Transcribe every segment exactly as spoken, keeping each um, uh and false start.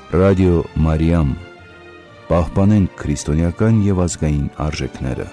Ռադիո Մարիամ, պահպանենք քրիստոնեական և ազգային արժեքները։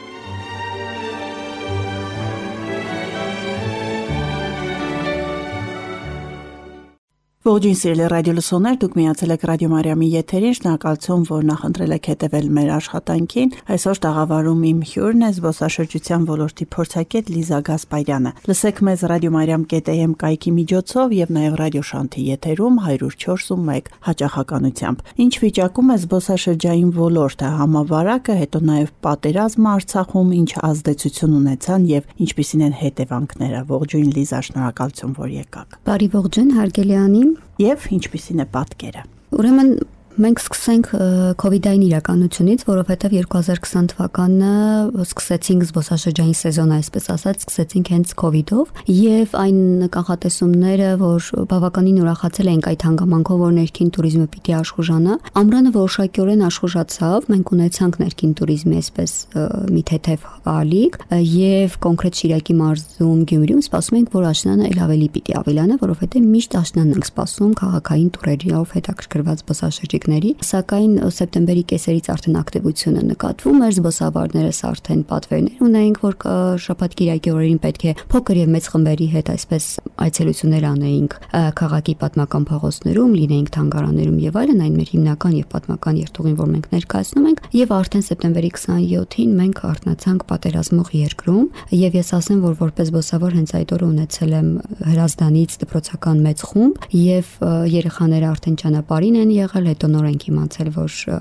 Ողջույն սիրելի ռադիոլսողներ, դուք միացել եք Ռադիո Մարիամի եթերին, շնորհակալություն, որ նախընտրել եք հետևել մեր աշխատանքին։ Այսօր տաղավարում իմ հյուրն է զբոսաշրջության ոլորտի փորձագետ Լիզա Գասպարյանը։ Լսեք մեզ Ռադիո Մարիամ կետ էյ էմ կայքի միջոցով եւ նաեւ Ռադիո Շանթի եթերում հարյուր չորս ու մեկ հաճախականությամբ։ Ինչ վիճակում է զբոսաշրջային ոլորտը, համավարակը, հետո նաեւ պատերազմը Արցախում, ինչ ազդեցություն ունեցան եւ ինչպիսին են հետևանքները։ Ողջույն Լիզա, շնորհակալություն, որ եկաք։ Բարի ողջույն, հարգելի Անի։ Եվ ինչպիսին է պատկերը։ Ուրեմն մենք սկսենք քովիդային իրականությունից, որովհետև երկու հազար քսան թվականը սկսեցինք զբոսաշրջային սեզոնը, այսպես ասած, սկսեցինք հենց քովիդով, եւ այն կանխատեսումները, որ բավականին ուրախացել էինք այդ հանգամանքով, որ ներքին туриզմը պիտի աշխուժանա, ամռանը որոշակիորեն աշխուժացավ, մենք ունեցանք ներքին туриզմի այսպես մի թեթև ալիք, եւ կոնկրետ Շիրակի մարզում, Գյումրիում սպասում ենք, որ աշնանը էլ ավելի պիտի ավելանա, որովհետև միշտ աշնանն ենք սպասում քաղաքային տուրերով հետաքրքրված զբոսաշրջիկների, սակայն սեպտեմբերի կեսերից արդեն ակտիվությունը նկատվում էր, զբոսավարներս արդեն պատվերներ ունեինք, որ շաբաթ-կիրակի օրերին պետք է փոքր եւ մեծ խմբերի հետ այսպես այցելություններ անեինք քաղաքի պատմական փողոցներում, լինեինք թանգարաններում եւ այլն, այն մեր հիմնական եւ պատմական երթուղին, որ մենք ներկայացնում ենք, եւ արդեն սեպտեմբերի քսանյոթին մենք արթնացանք պատերազմող երկրում, եւ ես ասեմ, որ որպես զբոսավար հենց այդ օրը ունեցել եմ Հրազդանից դպրոցական մեծ խումբ եւ երեխաները արդեն ճանապարհին են եղել, հետո նոր ենք իմացել,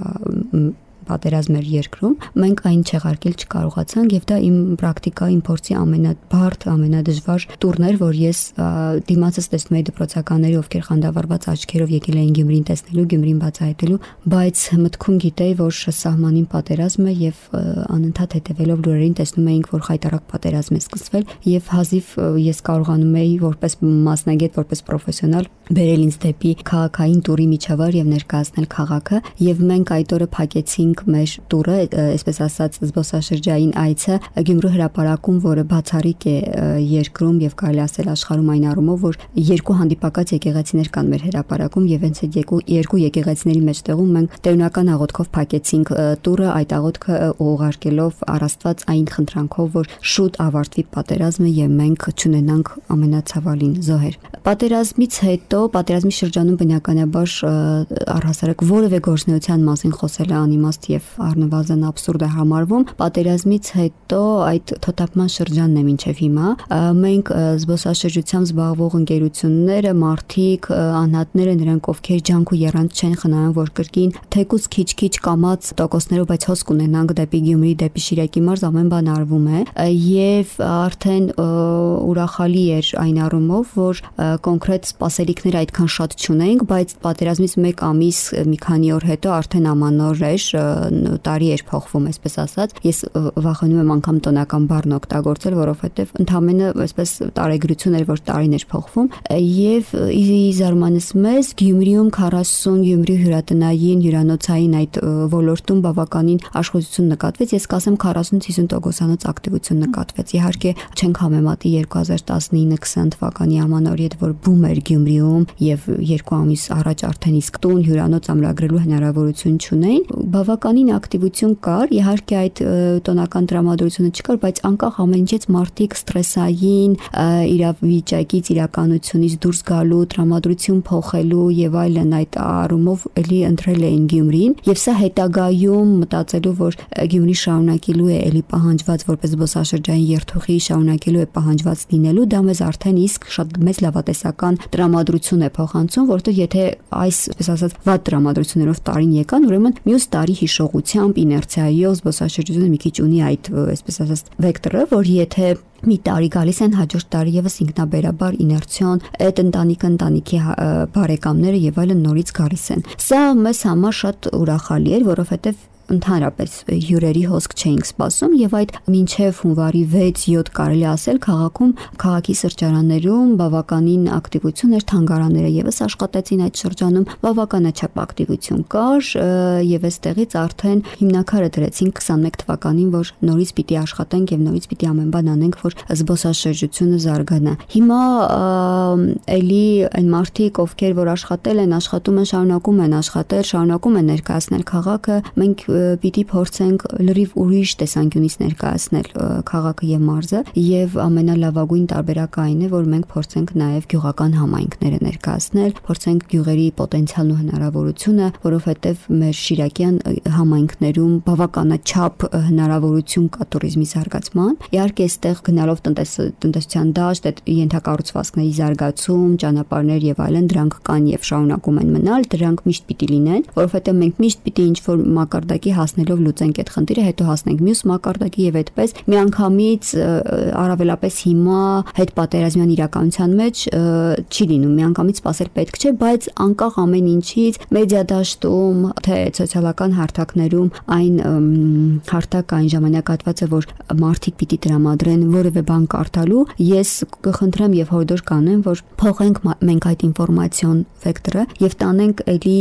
որ պատերազմ էր երկրում, մենք այն չեղարկել չկարողացանք եւ դա իմ պրակտիկայի, իմ փորձի ամենաբարդ, ամենադժվար տուրն էր, որ ես դիմացս տեսնում էի դպրոցականների, ովքեր խանդավառված աչքերով եկել էին Գյումրին տեսնելու, Գյումրին բացահայտելու, բայց մտքում գիտեի, որ սահմանին պատերազմ է եւ անընդհատ հետևելով լուրերին տեսնում էինք, որ խայտարակ պատերազմ է սկսվել եւ հազիվ ես կարողանում էի որպես մասնագետ, որպես պրոֆեսիոնալ բերել ինձ դեպի քաղաքային տուրի միջավայր եւ ներկայացնել քաղաքը եւ մենք այդ օրը փակեցինք մեր տուրը, այսպես ասած, զբոսաշրջային այցը Գյումրու հրապարակում, որը բացառիկ է երկրում եւ կարելի ասել աշխարհում այն առումով, որ երկու հանդիպակաց եկեղեցիներ կան մեր հրապարակում եւ հենց այդ երկու երկու եկեղեցիների մեջտեղում մենք տերունական աղոթքով փակեցինք տուրը, այդ աղոթքը ուղարկելով առաստված այն խնդրանքով, որ շուտ ավարտվի պատերազմը եւ մենք չունենանք ամենացավալին զոհեր։ Պատերազմից հետո, պատերազմի շրջանում բնականաբար առհասարակ որևէ գործնեության մասին խոսելը անիմաստ եւ առնվազն աբսուրդ է համարվում։ Պատերազմից հետո այդ թոթափման շրջանն է մինչեւ հիմա։ Մենք զբոսաշրջությամբ զբաղվող ընկերությունները, մարդիկ, անհատները, նրանք ովքեր ջանք ու եռանց չեն խնայում, որ կրկին թեկուզ քիչ-քիչ կամած տոկոսներով, բայց հոս կունենանք դեպի Գյումրի, դեպի Շիրակի մարզ, ամեն բան արվում է եւ արդեն ուրախալի էր այն առումով, որ կոնկրետ սպասելիքներ այդքան շատ չունենք, բայց պատերազմից մեկ ամիս, մի քանի օր հետո արդեն ամանոր էր, տարի էր փոխվում, այսպես ասած։ Ես վախենում եմ անգամ տոնական բառն օգտագործել, որովհետև ընդհանրապես այսպես տարեգրություն էր, որ տարին էր փոխվում, եւ ի զարմանս մեզ Գյումրիում քառասուն Գյումրի հյուրատնային, հյուրանոցային այդ ոլորտում բավականին աշխուժություն նկատվեց։ Ես կասեմ քառասունից հիսուն տոկոսանոց ակտիվություն նկատվեց։ Իհարկե չենք համեմատի երկու հազար տասնինը քսան թվականի ամանորի հետ, որ բում էր Գյումրիում եւ երկու ամիս առաջ արդեն իսկ տուն հյուրանոց ամրագրելու հնարավորություն չունեին։ Բավականին ակտիվություն կար, իհարկե այդ տոնական տրամադրությունը չկար, բայց անկախ ամեն ինչից մարդիկ ստրեսային իրավիճակից, իրականությունից դուրս գալու, տրամադրություն փոխելու եւ այլն այդ առումով էլի ընտրել էին Գյումրին եւ սա հետագայում մտածելու, որ Գյումրի շարունակելու է էլի պահանջված որպես զբոսաշրջային երթուղի, շարունակելու է պահանջված լինելու, դա մեզ արդեն իսկ շատ մեծ լավատեսական տրամադրություն է փոխանցում, որտեղ եթե այս, այսպես ասած, վատ տրամադրություններով տարին եկան, ուրեմն մյուս տարի հիշողությամբ, իներցիայով զբոսաշրջությունը մի քիչ ունի այդ, այսպես ասած, վեկտորը, որ եթե մի տարի գալիս են, հաջորդ տարի եւս ինքնաբերաբար իներցիոն այդ ընտանիքը, ընտանիքի բարեկամները եւ այլն նորից գալիս են։ Սա մեզ համար շատ ուրախալի էր, որովհետեւ ընդհանրապես հյուրերի հոսք չէինք սպասում եւ այդ մինչեւ հունվարի վեց-յոթ կարելի ասել քաղաքում քաղաքի սրճարաններում բավականին ակտիվություն էր, թանգարանները եւս աշխատեցին այդ շրջանում, բավականաչափ ակտիվություն կար եւ այստեղից արդեն հիմնակարը դրեցինք քսանմեկ թվականին, որ նորից պիտի աշխատենք եւ նորից պիտի ամեն բան անենք, որ զբոսաշրջությունը զարգանա։ Հիմա էլի այն մարդիկ, ովքեր որ աշխատել են, աշխատում են, շարունակում են աշխատել, շարունակում են ներկայացնել քաղաքը, մենք պիտի փորձենք լրիվ ուրիշ տեսանկյունից ներկայացնել քաղաքը եւ մարզը եւ ամենալավագույն տարբերակը այն է, որ մենք փորձենք նաեւ գյուղական համայնքները ներկայացնել, փորձենք գյուղերի պոտենցիալն ու հնարավորությունը, որովհետեւ մեր շիրակյան համայնքներում բավականաչափ հնարավորություն կա туриզմի զարգացման։ Իհարկե, այստեղ գնալով տնտեսության դաշտ, այդ ենթակառուցվածքների զարգացում, ճանապարհներ եւ այլն, դրանք կան եւ շարունակում են մնալ, դրանք միշտ պիտի լինեն, որովհետեւ մենք միշտ պիտի ինչ-որ մակարդակի հասնելով լուծենք այդ խնդիրը, հետո հասնենք մյուս մակարդակի եւ այդպես միանգամից առավելապես հիմա հետ պատերազմյան իրականության մեջ չի լինում, միանգամից սпасել պետք չէ, բայց անկախ ամեն ինչից մեդիա դաշտում, թե սոցիալական հարթակներում այն հարթակը, այն ժամանակահատվածը, որ մարդիկ պիտի տրամադրեն որևէ բան կարդալու, ես կխնդրեմ եւ հորդոր կանեմ, որ փոխենք մենք այդ ինֆորմացիոն վեկտորը եւ տանենք էլի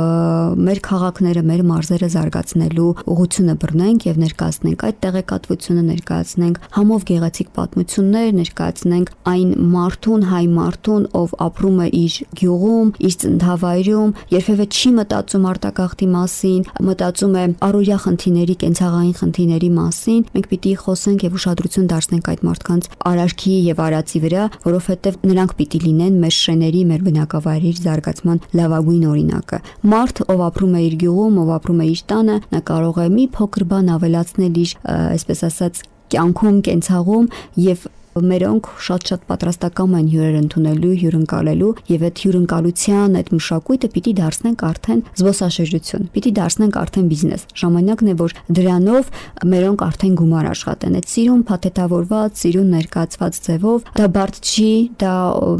մեր քաղաքները, մեր մարզերը զարգացնելու ուղղությունը բռնենք եւ ներկայացնենք այդ տեղեկատվությունը, ներկայացնենք համով գեղեցիկ պատմություններ, ներկայացնենք այն մարդուն, հայ մարդուն, ով ապրում է իր գյուղում, իր ծննդավայրում, երբևէ չի մտածում արտագաղթի մասին, մտածում է առօրյա խնդիրների, կենցաղային խնդիրների մասին, մենք պիտի խոսենք եւ ուշադրություն դարձնենք այդ մարդկանց արարքի եւ արածի վրա, որովհետեւ նրանք պիտի լինեն մեր շեների, մեր բնակավայրերի զարգացման լավագույն օրինակը։ Մարդ, ով ապրում է իր գյուղում, ով ապրում է իր տանը, նա կարող է մի փոքր բան ավելացնել իր, այսպես ասած, կյանքում, կենցաղում եւ մերոնք շատ-շատ պատրաստական են հյուրեր ընդունելու, հյուրընկալելու եւ այդ հյուրընկալության այդ մշակույթը պիտի դարձնենք արդեն զբոսաշրջություն, պիտի դարձնենք արդեն բիզնես։ Ժամանակն է, որ դրանով մերոնք արդեն գումար աշխատեն։ Այդ սիրուն փաթեթավորված, սիրուն ներկայացված ձևով դա բարդ չի, դա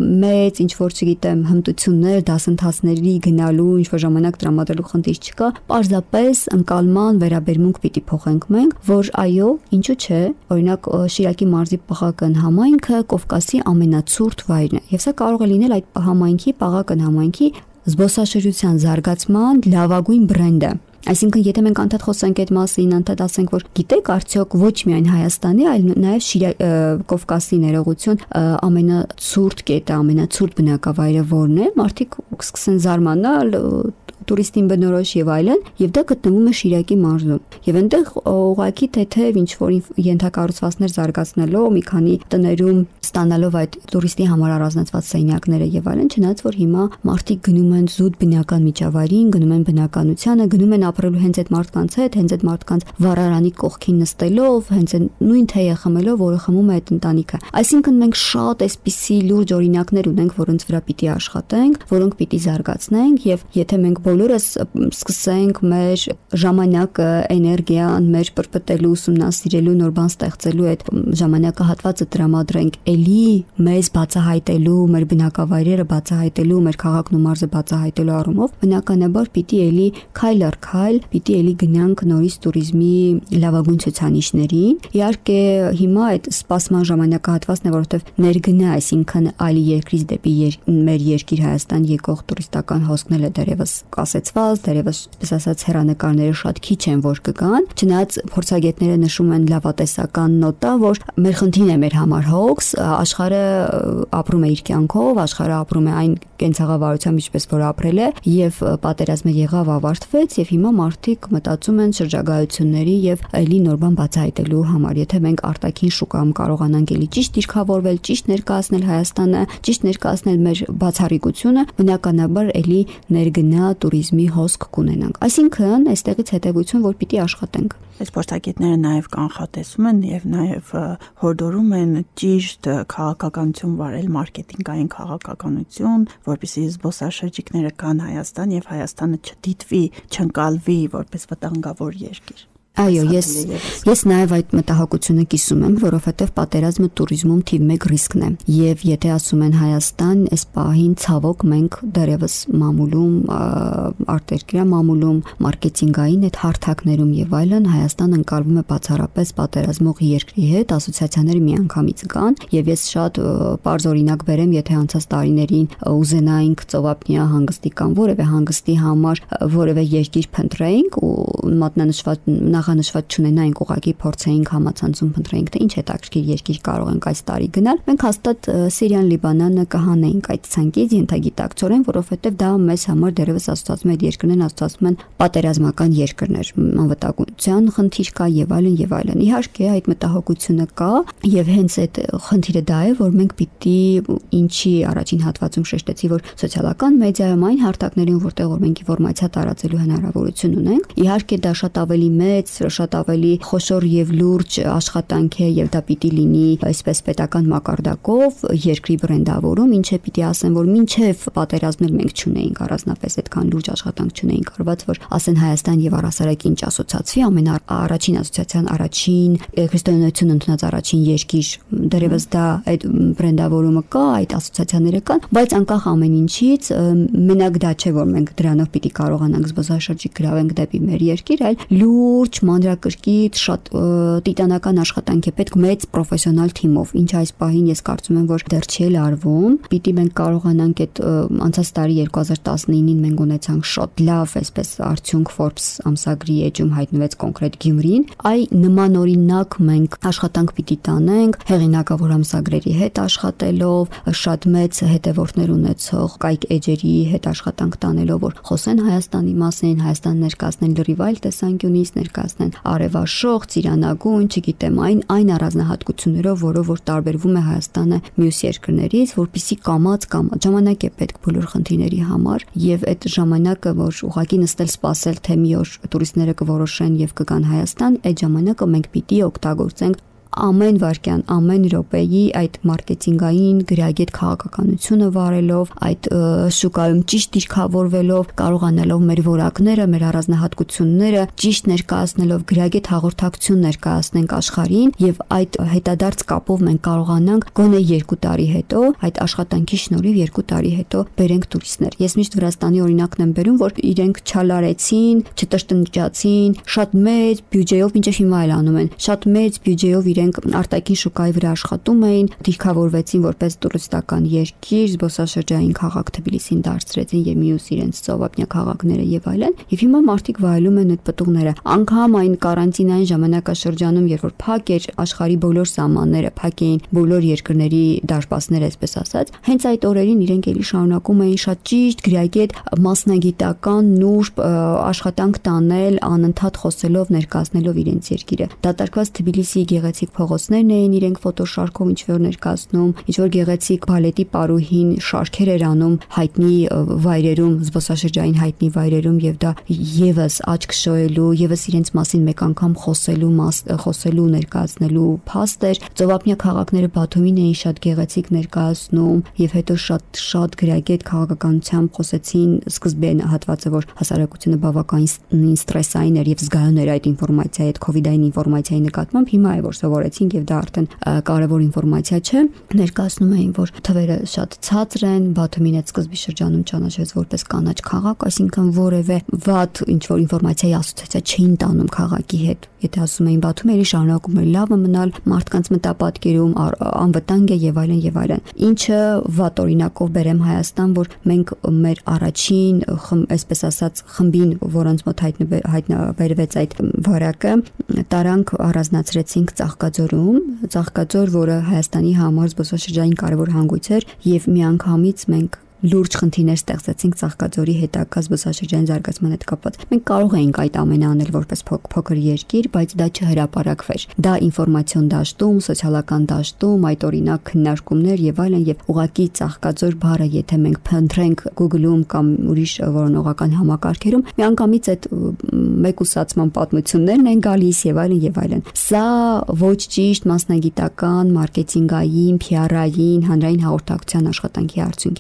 մեծ ինչ որ չգիտեմ հմտություններ, դասընթացների գնալու, ինչ որ ժամանակ տրամադրելու խնդիր չկա, պարզապես ընկալման վերաբերմունք պիտի փոխենք մենք, որ այո, ինչու՞ չէ, օրինակ Շիրակի մարզի Պաղակն համայնքը Կովկասի ամենացուրտ վայրն է եւ սա կարող է լինել այդ համայնքի, Պաղակն համայնքի զբոսաշրջության զարգացման լավագույն բրենդը։ Այսինքն, եթե մենք անդադ խոսենք այդ մասին, անդադ ասենք, որ գիտեք արդյոք ոչ միայն Հայաստանի, այլ նաև Կովկասի ներողություն ամենացուրտ կետը, ամենացուրտ բնակավայրը որն է, մարդիկ կսկսեն զարմանալ, տուրիստին բնորոշ եւ այլն, եւ դա գտնվում է Շիրակի մարզում։ Եվ այնտեղ ուղղակի թեթև ինչ որ ենթակառուցվածքներ զարգացնելով, մի քանի տներում ստանալով այդ տուրիստի համար առանձնացված սենյակները եւ այլն, չնայած որ հիմա մարդիկ գնում են զուտ բնական միջավայրին, գնում են բնականությանը, գնում են ապրելու հենց այդ մարդկանց հետ, հենց այդ մարդկանց վառարանի կողքին նստելով, հենց այդ նույն թեյը խմելով, որը խմում է այդ ընտանիքը։ Այսինքն մենք շատ այսպիսի լուրջ օրինակներ ունենք, որոնց վրա պիտի աշխատենք, որոնք պիտի զարգացնենք եւ եթե մենք բոլորս սկսենք մեր ժամանակը, էներգիան, մեր պրպտելու, ուսումնասիրելու, նոր բան ստեղծելու այդ ժամանակահատվածը տրամադրենք էլի մեզ բացահայտելու, մեր բնակավայրերը բացահայտելու, մեր քաղաքն ու մարզը բացահայտելու առումով, բնականաբար պիտի էլի քայլ առ քայլ, պիտի էլի գնանք նորից туриզմի լավագույն ցուցանիշներին։ Իհարկե, հիմա այդ սպասման ժամանակահատվածն է, որովհետև ներգնա, այսինքն այլ երկրից դեպի մեր երկիր Հայաստան եկող տուրիստական հոսքն է դեռևս կասեցված, դեռևս, այսպես ասած, հեռանկարները շատ քիչ են, որ կգան։ Չնայած փորձագետները նշում են լավատեսական նոտա, որ մեր խնդիրն է մեր համար հոգս, աշխարհը ապրում է իր կյանքով, աշխարհը ապրում է այն կենցաղավարությամբ, ինչպես որ ապրել է, եւ պատերազմը եղավ, ավարտվեց, եւ հիմա մարդիկ մտածում են շրջագայությունների եւ այլի նոր բան բացահայտելու համար։ Եթե մենք արտաքին շուկայում կարողանանք էլի ճիշտ դիրքավորվել, ճիշտ ներկայացնել Հայաստանը, ճիշտ ներկայացնել մեր բացառիկությունը, բնականաբար էլի ներգնա туриզմի հոսք կունենանք։ Այսինքն, այստեղից հետևություն, որ պիտի աշխատենք։ Այս փորձագետները նաև կանխատեսում են եւ նաև հորդորում են ճիշտ քաղաքականություն վարել, մարքեթինգային քաղաքականություն, որպեսզի զբոսաշրջիկները գան Հայաստան եւ Հայաստանը չդիտվի, չընկալվի որպես վտանգավոր երկիր։ Այո, ես ես նաև այդ մտահոգությունը կիսում եմ, որովհետև պատերազմը туриզմում թիվ մեկ ռիսկն է։ Եվ եթե ասում են Հայաստան, այս պահին ցավոք մենք դեռևս մամուլում, արտերկրյա մամուլում, մարքեթինգային այդ հարթակներում եւ այլն Հայաստան ընկալվում է բացառապես պատերազմող երկրի հետ, ասոցիացիաները միանգամից կան, եւ ես շատ པարզ օրինակ բերեմ, եթե անցած տարիներին ուզենայինք ծովափնյա հանգստի կամ որևէ հանգստի համար որևէ երկիր փնտրեինք ու մատնանշված նախանշված չունենայինք, ուղղակի փորձեինք համացանցում փնտրեինք, թե ինչ հետաքրքիր երկիր կարող ենք այս տարի գնալ, մենք հաստատ Սիրիան, Լիբանանը կհանեինք այդ ցանկից ենթագիտակցորեն, որովհետև դա մեզ համար դեռևս ասոցիացում այդ երկրներն ասոցիացում են պատերազմական երկրներ, անվտանգության խնդիր կա եւ այլն եւ այլն։ Իհարկե այդ մտահոգությունը կա եւ հենց այդ խնդիրը դա է, որ մենք պիտի ինչի առաջին հատվածում շեշտեցի, որ սոցիալական մեդիայում այն հարթակներում, որտեղ որ մենք ինֆորմացիա տարածելու հնարավորություն ունենք, իհարկե դա շատ ավելի մեծ, շատ ավելի խոշոր եւ լուրջ աշխատանք է եւ դա պիտի լինի այսպես պետական մակարդակով երկրի բրենդավորում, ինչը պիտի ասեմ, որ մինչեւ պատերազմներ մենք չունեինք առանձնապես այդքան լուրջ աշխատանք չունեինք արված, որ ասեն Հայաստան եւ առասարակ ինչ ասոցիացվի, ամենաառաջին ասոցիացիան, առաջին քրիստոնեություն ընդունած առաջին երկիր, դեռևս դա այդ բրենդավորումը կա, այդ ասոցիացիաները կան, բայց անկախ ամեն ինչից մենակ դա չէ, որ մենք դրանով պիտի կարողանանք զբոսաշրջիկ գրավենք դեպի մեր երկիր, այլ լուրջ, մանրակրկիտ, շատ տիտանական աշխատանք է պետք մեծ պրոֆեսիոնալ թիմով, ինչ այս պահին ես կարծում եմ, որ դեռ չի արվում, պիտի մենք կարողանանք այդ անցած տարի երկու հազար տասնինին մենք ունեցանք շատ լավ, այսպես արդյունք Forbes ամսագրի էջում հայտնվեց կոնկրետ Գյումրին, այ նմանօրինակ մենք աշխատանք պիտի տանենք հեղինակավոր ամսագրերի հետ աշխատելով, շատ մեծ հետևորդներ ունեցող կայք էջերի հետ աշխատանք տանելով, որ խոսեն Հայաստանի մասին, Հայաստան ներկայացնեն լրիվ այլ տեսանկյունից, ներկայացնեն արևաշող, ծիրանագույն, չգիտեմ, այն այն առանձնահատկություններով, որով որ տարբերվում է Հայաստանը մյուս երկրներից, որպեսզի կամած կամ ժամանակ է պետք բոլոր խնդիրների համար եւ այդ ժամանակը, որ ուղղակի նստել սպասել, թե մի օր տուրիստները կորոշեն եւ կգան Հայաստան, այդ ժամանակը մենք պիտի օգտագործենք ամեն վարքյան, ամեն րոպեի այդ մարքեթինգային գրագետ քաղաքականությունը վարելով, այդ շուկայում ճիշտ դիրքավորվելով, կարողանալով մեր որակները, մեր առանձնահատկությունները ճիշտ ներկայացնելով, գրագետ հաղորդակցություն ներկայացնենք աշխարհին եւ այդ հետադարձ կապով մենք կարողանանք գոնե երկու տարի հետո այդ աշխատանքի շնորհիվ երկու տարի հետո բերենք տուրիստներ։ Ես միշտ Վրաստանի օրինակն եմ բերում, որ իրենք չալարեցին, չտրտնջացին, շատ մեծ բյուջեով, ինչեւ հիմա էլ անում են, շատ մեծ բյուջեով արտաքին շուկայի վրա աշխատում էին, դիրքավորվեցին որպես տուրիստական երկիր, զբոսաշրջային քաղաք Թբիլիսին դարձրեցին եւ մյուս իրենց ծովափնյա քաղաքները եւ այլն։ Եվ հիմա մարդիկ վայելում են այդ պտուղները։ Անկամ այն կարանտինային ժամանակաշրջանում, երբ որ փակ էր աշխարհի բոլոր սահմանները, փակ էին բոլոր երկրների դարպասները, այսպես ասած, հենց այդ օրերին իրենք էլի շարունակում էին շատ ճիշտ գրագետ մասնագիտական նուրբ աշխատանք տանել, անընդհատ խոսելով, ներկայացնելով իրենց երկիրը։ Դատարկված Թբիլիսի գեղեցիկ փողոցներն էին իրենք ֆոտոշարքով ինչ որ ներկայացնում, ինչ որ գեղեցիկ բալետի պարուհին շարքեր էր անում հայտնի վայրերում, զբոսաշրջային հայտնի վայրերում եւ դա եւս աչք շոյելու, եւս իրենց մասին մեկ անգամ խոսելու, խոսելու, ներկայացնելու փաստ էր։ Ծովափնյա քաղաքները Բաթումին էին շատ գեղեցիկ ներկայացնում եւ հետո շատ շատ գրագետ քաղաքականությամբ խոսեցին սկզբեն հատվածը, որ հասարակությունը բավականին ստրեսային էր եւ զգայուն էր այդ ինֆորմացիայի, այդ կոവിഡային ինֆորմացիայի նկատմամբ, հիմա է որ սովորեցինք եւ դա արդեն կարևոր ինֆորմացիա չէ, ներկայացնում էին, որ թվերը շատ ցածր են, Բաթումին այդ սկզբի շրջանում ճանաչվեց որպես կանաչ քաղաք, այսինքն որևէ վատ ինչ որ ինֆորմացիայի ասոցիացիա չէին տանում քաղաքի հետ։ Եթե ասում էին Բաթումը էլի շարունակում էր լավը մնալ, մարդկանց մտապատկերում անվտանգ է եւ այլն եւ այլն։ Ինչը վատ օրինակով բերեմ Հայաստան, որ մենք մեր առաջին, այսպես ասած, խմբին, որոնց մոտ հայտնաբերվեց այդ վարակը, տարանք առանձնացրեցինք Ծաղկաձորում, Ծաղկաձոր, որը Հայաստանի համար զբոսաշրջային կարևոր հանգույց էր եւ միանգամից մենք լուրջ խնդիրներ ստեղծեցինք Ծաղկաձորի հետագա զբոսաշրջային զարգացման հետ կապված։ Մենք կարող էինք այդ ամենը անել որպես փոքր երկիր, բայց դա չհրապարակվեր։ Դա ինֆորմացիոն դաշտում, սոցիալական դաշտում, այդ օրինակ քննարկումներ եւ այլն եւ ուղղակի Ծաղկաձոր բառը, եթե մենք փնտրենք Google-ում կամ ուրիշ որոնողական համակարգերում, միանգամից այդ մեկուսացման պատմություններն են գալիս եւ այլն եւ այլն։ Սա ոչ ճիշտ մասնագիտական, մարքեթինգային, P R-ային, հանրային հաղորդակցության աշխատանքի արդյունք է, որ ես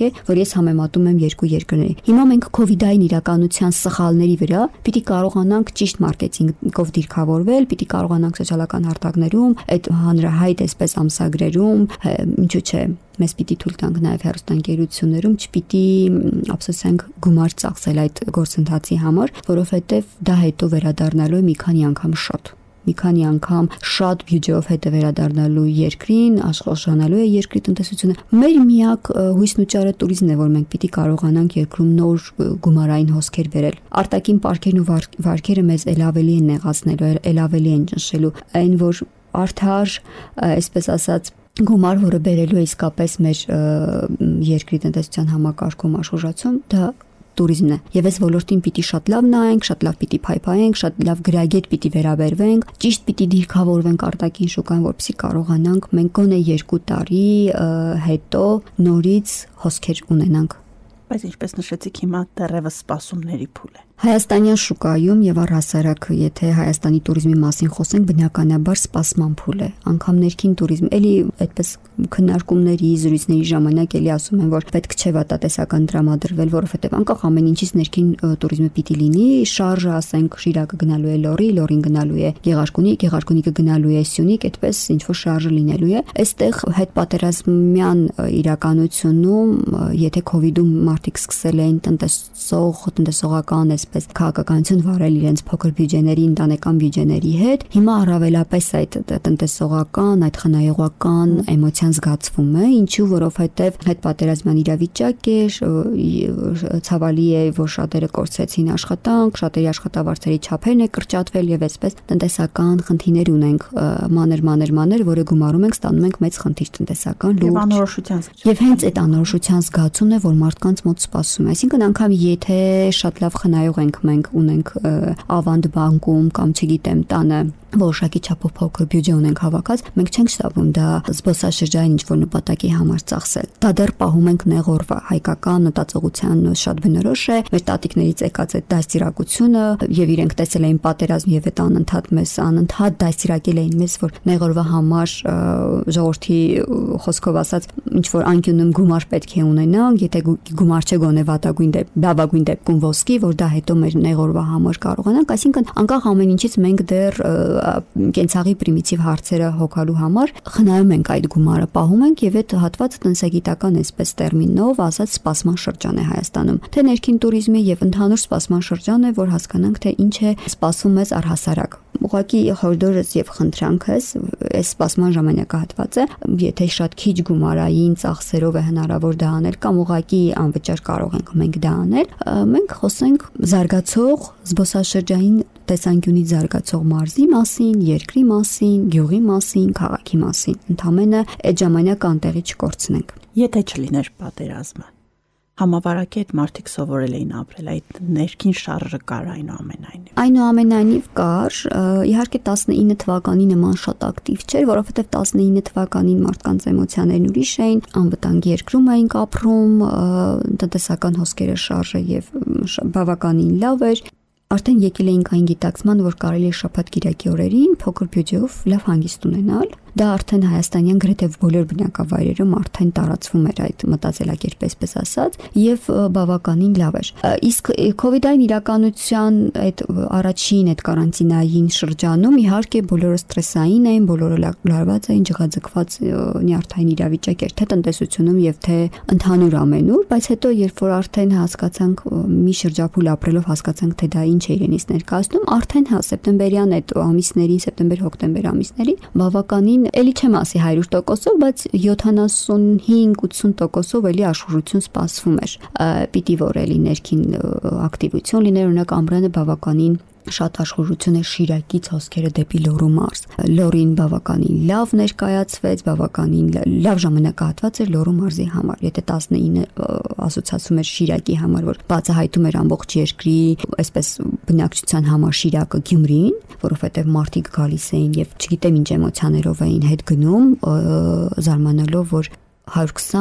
ես համեմատում եմ երկու երկրների։ Հիմա մենք COVID-ային իրականության սխալների վրա պիտի կարողանանք ճիշտ մարքեթինգով դիրքավորվել, պիտի կարողանանք սոցիալական հարթակներում, այդ հանրահայտ այսպես ամսագրերում, ինչու՞ չէ, մեզ պիտի թույլ տանք նաև հեռուստաընկերություններում չպիտի ափսոսենք գումար ծախսել այդ գործընթացի համար, որովհետև դա հետո վերադառնալու է մի քանի անգամ շատ մի քանի անգամ շատ բյուջեով հետը վերադառնալու երկրին, աշխարհժանալու է երկրի տնտեսությունը։ Մեր միակ հույսն ու ճարը տուրիզմն է, որ մենք պիտի կարողանանք երկրում նոր գումարային հոսքեր բերել։ Արտաքին պարքերն ու վարկերը մեզ ել ավելի են նեղացնելու, ել ավելի են ճնշելու, այն որ արդար, այսպես ասած, գումար, որը բերելու է իսկապես մեր երկրի տնտեսության համակարգում աշխուժացում, դա տուրիզմն է։ Եվ այս ոլորտին պիտի շատ լավ նայենք, շատ լավ պիտի փայփայենք, շատ լավ գրագետ պիտի վերաբերվենք, ճիշտ պիտի դիրքավորվենք արտաքին շուկան, որպեսզի կարողանանք մենք գոնե երկու տարի հետո նորից հոսքեր ունենանք։ Բայց ինչպես նշեցիք, հիմա դեռևս սպասումների փուլ է։ Հայաստանյան շուկայում եւ առհասարակ, եթե Հայաստանի туриզմի մասին խոսենք, բնականաբար սպասման փուլ է։ Անկամ ներքին туриզմ, էլի այդպես քննարկումների, զրույցների ժամանակ էլի ասում են, որ պետք չէ վատատեսական տրամադրվել, որովհետեւ անկախ ամեն ինչից ներքին туриզմը պիտի լինի, շարժը, ասենք, Շիրակը գնալու է Լոռի, Լոռին գնալու է Գեղարքունիք, Գեղարքունիքը գնալու է Սյունիք, այդպես ինչ որ շարժը լինելու է։ Այստեղ հետպատերազմյան իրականությունում, եթե COVID-ում մարդիկ սկսել էին տնտեսող, տնտեսողական պես քաղաքականություն վարել իրենց փոքր բյուջեների, ընտանեկան բյուջեների հետ, հիմա առավելապես այդ տնտեսողական, այդ խնայողական էմոցիան զգացվում է, ինչու որովհետև հետպատերազմյան իրավիճակ է, ցավալի է, որ շատերը կորցրեցին աշխատանք, շատերի աշխատավարձերի չափերն է կրճատվել եւ այսպես տնտեսական խնդիրներ ունենք, մանր մանր մանր, որը գումարում ենք, ստանում ենք մեծ խնդիր տնտեսական լուրջ։ Եվ անորոշության զգացում։ Եվ հենց այդ անորոշության զգացումն է, որ մարդկանց մոտ սպասում է, այսինքն անգամ եթե շատ լավ խնայող ենք մենք ունենք ավանդ բանկում կամ չգիտեմ տանը որոշակի չափով փոքր բյուջե ունենք հավաքած, մենք չենք շտապում դա զբոսաշրջային ինչ-որ նպատակի համար ծախսել։ Դա դեռ պահում ենք նեղորվա, հայկական մտածողության շատ բնորոշ է, մեր տատիկներից եկած այդ դաստիարակությունը եւ իրենք տեսել էին պատերազմ եւ այդ անընդհատ մեզ անընդհատ դաստիարակել էին մեզ, որ նեղորվա համար ժողովրդի խոսքով ասած ինչ-որ անկյունում գումար պետք է ունենանք, եթե գումար չէ գոնե վատագույն դեպքում, լավագույն դեպքում ոսկի, որ դա հետո մեր նեղորվա համար կարողանանք, այսինքն անկախ ամեն ինչից մենք դեռ կենցաղի պրիմիտիվ հարցերը հոգալու համար խնայում ենք այդ գումարը, պահում ենք եւ այդ հատվածը տնտեսագիտական այսպես տերմինով ասած սպասման շրջան է Հայաստանում, թե ներքին туриզմի եւ ընդհանուր սպասման շրջան է, որ հասկանանք թե ինչ է սպասում մեզ առհասարակ։ Ուղղակի հորդորս եւ խնդրանքս այս սպասման ժամանակահատվածը, եթե շատ քիչ գումարային ծախսերով է հնարավոր դա անել կամ ուղղակի անվճար կարող ենք մենք դա անել, մենք խոսենք զարգացող զբոսաշրջային տեսանկյունից զարգացող մարզի մասին, երկրի մասին, գյուղի մասին, քաղաքի մասին։ Ընդամենը այդ ժամանակ անտեղի չկորցնենք։ Եթե չլիներ պատերազմը, համավարակի այդ մարդիկ սովորել էին ապրել, այդ ներքին շարժը կար այնուամենայնիվ։ Այնուամենայնիվ կար, իհարկե տասնինը թվականի նման շատ ակտիվ չէր, որովհետև տասնինը թվականին մարդկանց էմոցիաներն ուրիշ էին, անվտանգ երկրում էինք ապրում, տնտեսական հոսքերը շարժը եւ բավականին լավ էր։ Արդեն եկել էինք այն գիտակցման, որ կարելի է շաբաթ-կիրակի օրերին փոքր բյուջեով լավ հանգիստ ունենալ։ Դա արդեն հայաստանյան գրեթե բոլոր բնակավայրերում արդեն տարածվում էր այդ մտածելակերպը, այսպես ասած, եւ բավականին լավ էր։ Իսկ COVID-ային իրականության այդ առաջին այդ կարանտինային շրջանում իհարկե բոլորը ստրեսային էին, բոլորը լարված էին, ջղաձգված նյարդային իրավիճակ էր թե տնտեսությունում եւ թե ընդհանուր ամենուր, բայց հետո երբ որ արդեն հասկացանք մի շրջափուլ ապրելով հասկացանք թե դա ինչ է իրենից ներկայացնում, արդեն հա սեպտեմբերյան այդ ամիսներին, սեպտեմբեր-հոկտեմբեր ամիսներին բավականին էլի չեմ ասի հարյուր տոկոսով, բայց յոթանասունհինգ ութսուն տոկոսով էլի աշխուժություն սպասվում էր։ Պիտի որ էլի ներքին ակտիվություն լիներ, օրինակ ամռանը բավականին շատ աշխուժություն է Շիրակից հոսքերը դեպի Լոռու մարզ։ Լոռին բավականին լավ ներկայացվեց, բավականին լավ ժամանակահատված էր Լոռու մարզի համար։ Եթե տասնինը ասոցիացում էր Շիրակի համար, որ բացահայտում էր ամբողջ երկրի, այսպես բնակչության համար Շիրակը Գյումրին, որովհետև մարդիկ գալիս էին եւ չգիտեմ ինչ էմոցիաներով էին հետ գնում, զարմանալով որ հարյուր քսան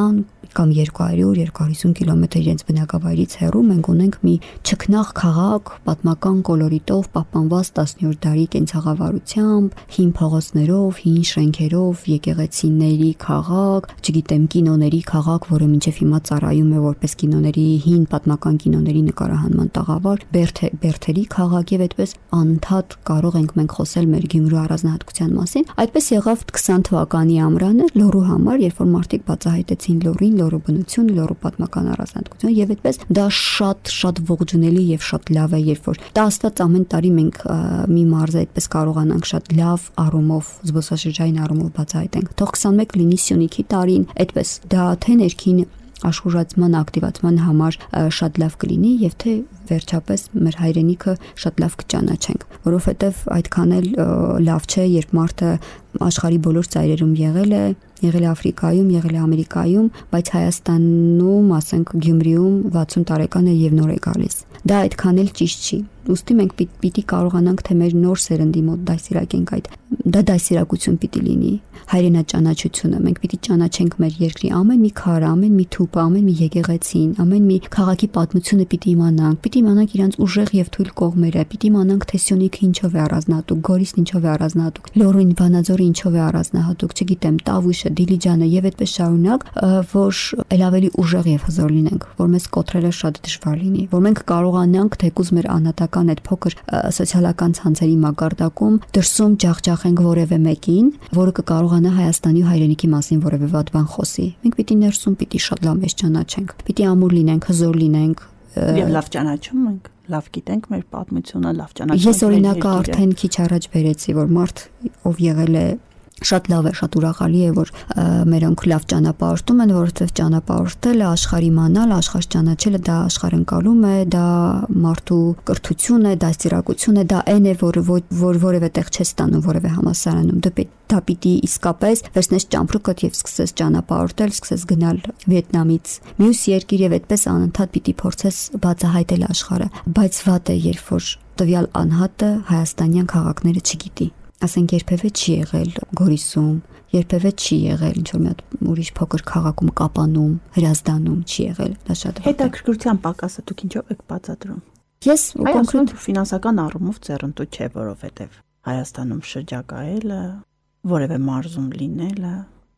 կամ երկու հարյուր երկու հարյուր հիսուն կիլոմետր իրենց բնակավայրից հեռու մենք ունենք մի ճկնաղ քաղաք, պատմական կոլորիտով պահպանված տասնյորդ դարի կենցաղավարությամբ, հին փողոցներով, հին շենքերով, եկեղեցիների քաղաք, չգիտեմ, կինոների քաղաք, որը մինչև հիմա ծառայում է որպես կինոների հին պատմական կինոների նկարահանման տաղավար, Բերթե, Բերթերի քաղաք եւ այդպես անընդհատ կարող ենք մենք խոսել մեր Գյումրու առանձնահատկության մասին։ Այդպես եղավ քսան թվականի ամռանը Լոռու համար, երբ որ մարդիկ բացահայտեցին Լոռին, Լոռու բնությունը, Լոռու պատմական առանձնահատկությունը եւ այդպես դա շատ շատ ողջունելի եւ շատ լավ է, երբ որ դա աստված ամեն տարի մենք մի մարզ այդպես կարողանանք շատ լավ առումով զբոսաշրջային առումով բացահայտենք։ Թող քսանմեկ լինի Սյունիքի տարին, այդպես դա թե ներքին աշխուժացման, ակտիվացման համար շատ լավ կլինի եւ թե վերջապես մեր հայրենիքը շատ լավ կճանաչենք, որովհետեւ այդքան էլ լավ չէ, երբ մարդը աշխարհի բոլոր ծայրերում եղել է, եղել է Աֆրիկայում, եղել է Ամերիկայում, բայց Հայաստանում, ասենք Գյումրիում վաթսուն տարեկան է եւ նոր է գալիս։ Դա այդքան էլ ճիշտ չի։ Ուստի մենք պիտի կարողանանք թե մեր նոր սերնդի մոտ դասիրակենք այդ, դա դասիրակություն պիտի լինի, հայրենաճանաչությունը։ Մենք պիտի ճանաչենք մեր երկրի ամեն մի քարը, ամեն մի թուփը, ամեն մի եկեղեցին, ամեն մի քաղաքի պատմությունը պիտի իմանանք, պիտի իմանանք իրանց ուժեղ եւ թույլ կողմերը, պիտի իմանանք թե Սյունիքը ինչով է առանձնահատուկ, Գորիսն ինչով է առանձնահատուկ, Լոռին, Վանաձորը ինչով է առանձնահատուկ, չգիտեմ, Տավուշը, Դիլիջանը եւ այդպես շարունակ, որ ել ավելի ուժեղ եւ հզոր լինենք, որ մեզ կոտրելը շատ դժվար լինի, որ մենք կարողանանք թեկուզ մեր անհատական այդ փոքր սոցիալական ցանցերի մակարդակում դրսում ջախջախենք որևէ մեկին, որը կկարողանա Հայաստանի ու հայրենիքի մասին որևէ վատ բան խոսի։ Մենք պիտի ներսում պիտի շատ լավ մեզ ճանաչենք, պիտի ամուր լինենք, հզոր լինենք եւ լավ ճանաչում ենք, լավ գիտենք մեր պատմությունը, լավ ճանաչում ենք։ Ես օրինակը արդեն քիչ առաջ բերեցի, որ մարդ ով եղել է շատ լավ է, շատ ուրախալի է, որ մերոնք լավ ճանապարհորդում են, որովհետև ճանապարհորդելը, աշխարհ իմանալ, աշխարհ ճանաչելը դա աշխարհընկալում է, դա մարդու կրթություն է, դաստիարակություն է, դա այն է, որ որ որևէ տեղ չես ստանում, որևէ համալսարանում։ Դա պիտի իսկապես վերցնես ճամփրուկդ եւ սկսես ճանապարհորդել, սկսես գնալ Վիետնամից մյուս երկիր եւ այդպես անընդհատ պիտի փորձես բացահայտել աշխարհը, բայց վատ է, երբ որ տվյալ անհատը հայաստանյան քաղաքները չգիտի։ Ասենք երբևէ չի եղել Գորիսում, երբևէ չի եղել ինչ-որ մի հատ ուրիշ փոքր քաղաքում, Կապանում, Հրազդանում չի եղել, դա շատ վատ է։ Հետաքրքրության պակասը դուք ինչով եք բացատրում։ Ես կոնկրետ ֆինանսական առումով ձեռնտու չէ, որովհետև Հայաստանում շրջագայելը, որևէ մարզում լինելը։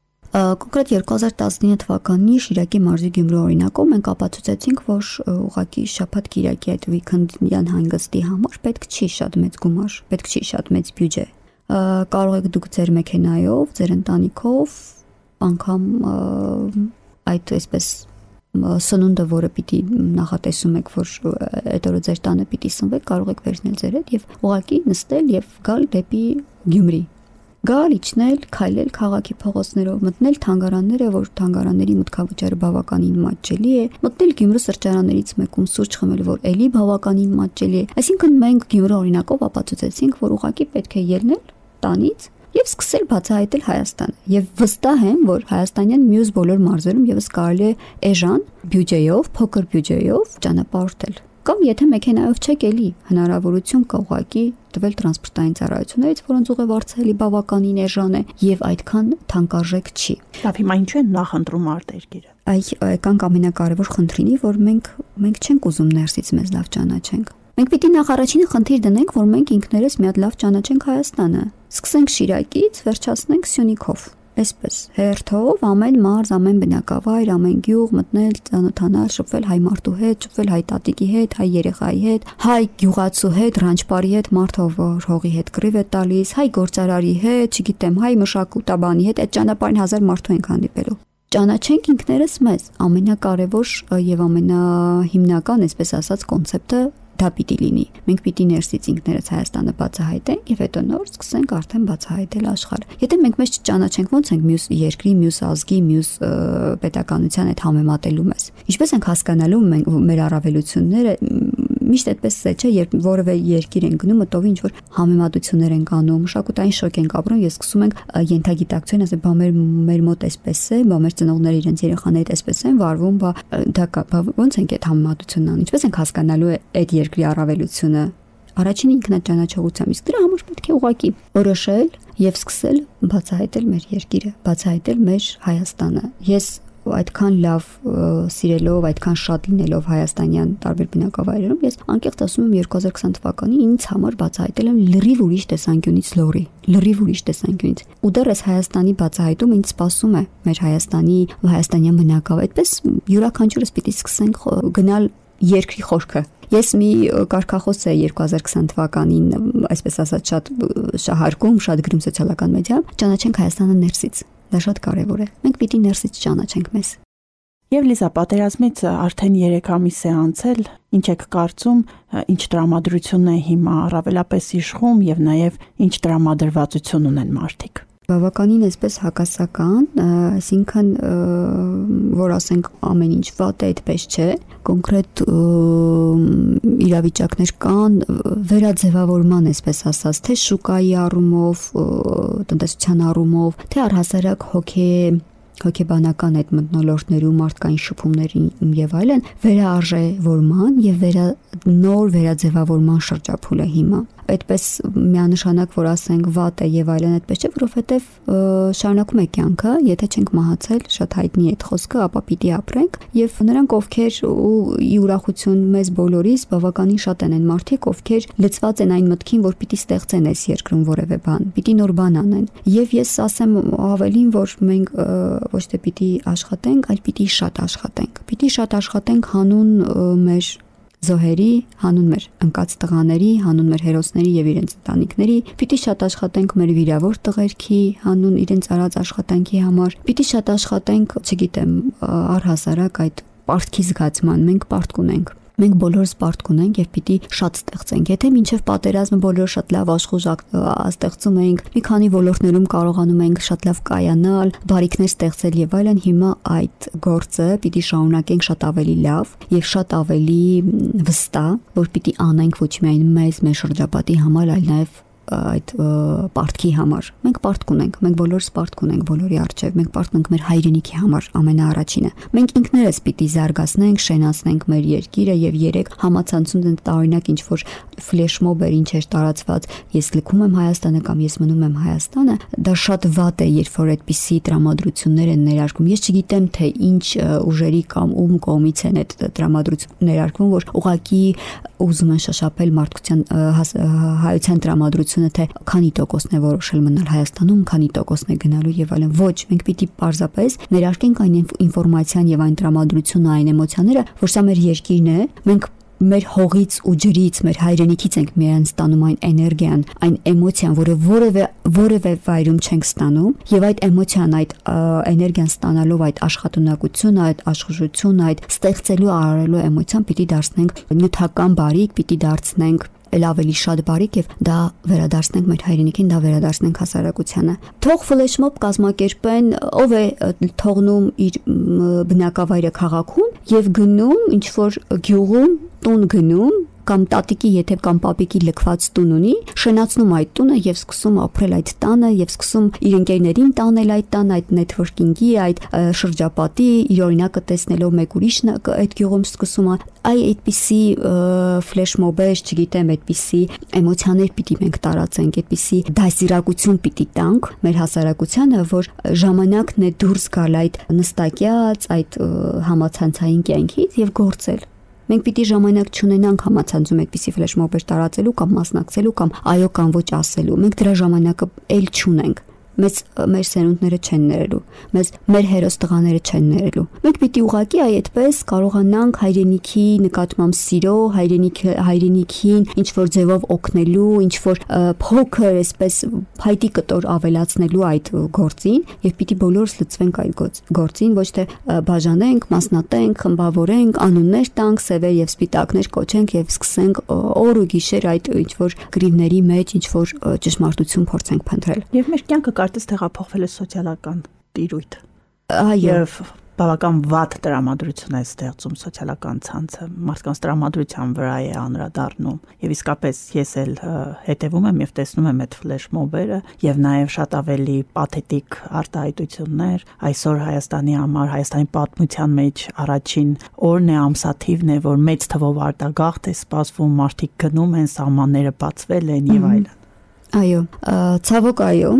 Կոնկրետ երկու հազար տասնինը թվականի Շիրակի մարզի Գյումրու օրինակով մենք ապացուցեցինք, որ ուղղակի շաբաթ կիրակի այդ վիկենդյան հանգստի համար պետք չի շատ մեծ գումար, պետք չի շատ մեծ բյուջե։ Կարող եք դուք ձեր մեքենայով, ձեր ընտանիքով, անգամ այդ այսպես սնունդը, որը պիտի նախատեսում եք, որ այդ օրը ձեր տանը պիտի սնվեք, կարող եք վերցնել ձեր հետ եւ ուղղակի նստել եւ գալ դեպի Գյումրի։ Գալ, իջնել, քայլել քաղաքի փողոցներով, մտնել թանգարանները, որ թանգարանների մուտքավճարը բավականին մատչելի է, մտնել Գյումրու սրճարաններից մեկում սուրճ խմել, որ էլի բավականին մատչելի է։ Այսինքն մենք Գյումրու օրինակով ապացուցեցինք, որ ուղղակի պետք է ելնել տանից եւ սկսել բացահայտել Հայաստանը։ Եվ վստահ եմ, որ հայաստանյան մյուս բոլոր մարզերում եւս կարելի է էժան բյուջեով, փոքր բյուջեով ճանապարհորդել։ Կամ եթե մեքենայով չեք էլի, հնարավորություն կա ուղղակի տվել տրանսպորտային ծառայություններից, որոնց ուղևորցը էլի բավականին էժան է եւ այդքան թանկարժեք չի։ Լավ, հիմա ինչու են նախընտրում արտերկիրը։ Այ կանք ամենակարևոր խնդրինի, որ մենք մենք չենք ուզում ներսից մեզ լավ ճանաչենք։ Մենք պիտի նախ առաջինը խնդիր դնենք, որ մենք ինքներս մի հատ լավ ճանաչենք Հայաստանը։ Սկսենք Շիրակից, վերջացնենք Սյունիքով։ Այսպես հերթով ամեն մարզ, ամեն բնակավայր, ամեն գյուղ մտնել, ծանոթանալ, շփվել հայ մարդու հետ, շփվել հայ տատիկի հետ, հայ երեխայի հետ, հայ գյուղացու հետ, ռանչպարի հետ, մարդով որ հողի հետ կռիվ է տալիս, հայ գործարարի հետ, չգիտեմ, հայ մշակութաբանի հետ, այդ ճանապարհին հազար մարդու ենք հանդիպելու։ Ճանաչենք ինքներս մեզ, ամենակարևոր եւ ամենահիմնական, այսպես ասած, կոնցեպտը դա պիտի լինի։ Մենք պիտի ներսից ինքներս Հայաստանը բացահայտենք եւ հետո նոր սկսենք արդեն բացահայտել աշխարհը։ Եթե մենք մեզ չճանաչենք, ոնց ենք մյուս երկրի, մյուս ազգի, մյուս պետականության հետ համեմատելու մեզ։ Ինչպես ենք հասկանալու մենք մեր առավելությունները, միշտ այդպես է, չէ, երբ որևէ երկիր են գնում, մտովի ինչ որ համեմատություններ են անում, մշակութային շոկ ենք ապրում, ես սկսում ենք ենթագիտակցություն, ասել, բա մեր մեր մոտ էսպես է, բա մեր ծնողները իրենց երեխաները էսպես են վարվում, բա դա ոնց ենք այդ համեմատությունն անում, ինչպես ենք հասկանալու այդ երկրի առավելությունը։ Առաջին ինքնաճանաչողությամբ, իսկ դրա համար պետք է ուղղակի որոշել եւ սկսել բացահայտել մեր երկիրը, բացահայտել մեր Հայաստանը։ Ես այդքան լավ սիրելով, այդքան շատ լինելով հայաստանյան տարբեր բնակավայրերում, ես անկեղծ ասում եմ երկու հազար քսան թվականին ինձ համար բացահայտել եմ լրիվ ուրիշ տեսանկյունից լորի, լրիվ ուրիշ տեսանկյունից։ Ու դեռ այս Հայաստանի բացահայտում ինձ սպասում է մեր Հայաստանի հայաստանյան բնակավայր, այդպես յուրաքանչյուրս պիտի սկսենք գնալ երկրի խորքը։ Ես մի կարգախոս է երկու հազար քսան թվականին, այսպես ասած, շատ շահարկում, շատ գրում սոցիալական մեդիայում, ճանաչենք Հայաստանը ներսից։ Դա շատ կարևոր է։ Մենք պիտի ներսից ճանաչենք մեզ։ Եվ Լիզա, պատերազմից արդեն երեք ամիս է անցել, ինչ եք կարծում, ինչ տրամադրություն է հիմա առավելապես իշխում եւ նաեւ ինչ տրամադրվածություն ունեն մարդիկ։ Բավականին այսպես հակասական, այսինքն որ ասենք ամեն ինչ վատ է, այդպես չէ, կոնկրետ իրավիճակներ կան, վերաձևավորման այսպես ասած, թե շուկայի առումով, տնտեսության առումով, թե առհասարակ հոգե հոգեբանական այդ մթնոլորտներում մարդկային շփումների եւ այլն վերաարժեվորման եւ վերա նոր վերաձևավորման շրջափուլ է հիմա։ Այդպես միանշանակ որ ասենք վատ է եւ այլն, այդպես չէ, որովհետեւ շարունակում է կյանքը, եթե չենք մահացել, շատ հայտնի է այդ խոսքը, ապա պիտի ապրենք եւ նրանք ովքեր ու ի ուրախություն մեզ բոլորիս բավականին շատ են այն մարդիկ, ովքեր լծված են այն մտքին, որ պիտի ստեղծեն այս երկրում որևէ բան, պիտի նոր բան անեն։ Եվ ես ասեմ ավելին, որ մենք ոչ թե պիտի աշխատենք, այլ պիտի շատ աշխատենք։ Պիտի շատ աշխատենք հանուն մեր զոհերի, հանուն մեր ընկած տղաների, հանուն մեր հերոսների եւ իրենց ընտանիքների, պիտի շատ աշխատենք մեր վիրավոր տղերքի, հանուն իրենց արած աշխատանքի համար, պիտի շատ աշխատենք, չգիտեմ, առհասարակ այդ պարտքի զգացման, մենք պարտք ունենք։ Մենք բոլորս պարտք ունենք եւ պիտի շատ ստեղծենք։ Եթե մինչեւ պատերազմը բոլորը շատ լավ աշխուժակ ստեղծում էինք, մի քանի ոլորտներում կարողանում ենք շատ լավ կայանալ, բարիքներ ստեղծել եւ այլն, հիմա այդ գործը պիտի շարունակենք շատ ավելի լավ եւ շատ ավելի վստահ, որ պիտի անենք ոչ միայն մեզ, մեր շրջապատի համար, այլ նաեւ այդ պարտքի համար։ Մենք պարտք ունենք, մենք բոլորս պարտք ունենք բոլորի առջև, մենք պարտք ունենք մեր հայրենիքի համար ամենաառաջինը։ Մենք ինքներս պիտի զարգացնենք, շենացնենք մեր երկիրը եւ երեք համացանցում են տարօրինակ ինչ որ ֆլեշմոբ էր, ինչ էր տարածված, ես լքում եմ Հայաստանը կամ ես մնում եմ Հայաստանը, դա շատ վատ է, երբ որ այդպիսի տրամադրություններ են ներարկվում։ Ես չգիտեմ թե ինչ ուժերի կամ ում կողմից են այդ տրամադրությունները ներարկվում, որ ուղղակի ուզում են շոշափել մարդկության հայության տրամադրությունը, թե քանի տոկոսն է որոշել մնալ Հայաստանում, քանի տոկոսն է գնալու եւ այլն։ Ոչ, մենք պիտի պարզապես ներարկենք այն ինֆորմացիան եւ այն տրամադրությունը, այն էմոցիաները, որ սա մեր երկիրն է, մենք մեր հողից ու ջրից, մեր հայրենիքից ենք միայն ստանում այն էներգիան, այն էմոցիան, որը որևէ որևէ վայրում չենք ստանում, եւ այդ էմոցիան, այդ էներգիան ստանալով այդ աշխատունակությունը, այդ աշխուժությունը, այդ ստեղծելու արարելու էմոցիան պիտի դարձնենք նյութական բարիք, պիտի դարձնենք էլ ավելի շատ բարիք եւ դա վերադարձնենք մեր հայրենիքին, դա վերադարձնենք հասարակությանը։ Թող ֆլեշմոբ կազմակերպեն, ով է թողնում իր բնակավայրը քաղաքում եւ գնում ինչ որ գյուղում տուն գնում կամ տատիկի եթե կամ պապիկի լքված տուն ունի, շենացնում այդ տունը եւ սկսում ապրել այդ տանը եւ սկսում իր ընկերներին տանել այդ տան, այդ նետվորքինգի, այդ շրջապատի, իր օրինակը տեսնելով մեկ ուրիշն այդ գյուղում սկսում այ այդպիսի ֆլեշմոբեր, չգիտեմ, այդպիսի էմոցիաներ պիտի մենք տարածենք, այդպիսի դասիրակություն պիտի տանք մեր հասարակությանը, որ ժամանակն է դուրս գալ այդ նստակյաց, այդ համացանցային կյանքից եւ գործել։ Մենք պիտի ժամանակ չունենանք համացանցում այդպիսի ֆլեշմոբեր տարածելու կամ մասնակցելու կամ այո կամ ոչ ասելու։ Մենք դրա ժամանակը էլ չունենք։ Մեզ մեր սերունդները չեն ներելու, մեզ մեր հերոս տղաները չեն ներելու։ Մենք պիտի ուղղակի այդպես կարողանանք հայրենիքի նկատմամբ սիրո, հայրենիքի հայրենիքին ինչ որ ձևով օգնելու, ինչ որ փոքր այսպես փայտի կտոր ավելացնելու այդ գործին եւ պիտի բոլորս լծվենք այդ գործին, ոչ թե բաժանենք, մասնատենք, խմբավորենք, անուններ տանք, սևեր եւ սպիտակներ կոչենք եւ սկսենք օր ու գիշեր այդ ինչ որ գրիվների մեջ ինչ որ ճշմարտություն փորձենք փնտրել։ Եվ մեր կյանքը կարծես տեղափոխվել է սոցիալական տիրույթ։ Այո, բավական վատ տրամադրություն է ստեղծում սոցիալական ցանցը, մարդկանց տրամադրության վրա է անդրադառնում։ Եվ իսկապես ես էլ հետևում եմ եւ տեսնում եմ այդ ֆլեշմոբերը եւ նաեւ շատ ավելի պաթետիկ արտահայտություններ։ Այսօր Հայաստանի համար, Հայաստանի պատմության մեջ առաջին օրն է, ամսաթիվն է, որ մեծ թվով արտագաղթ է սպասվում, մարդիկ գնում են, սահմանները բացվել են եւ այլն։ Այո, ցավոք այո, մենք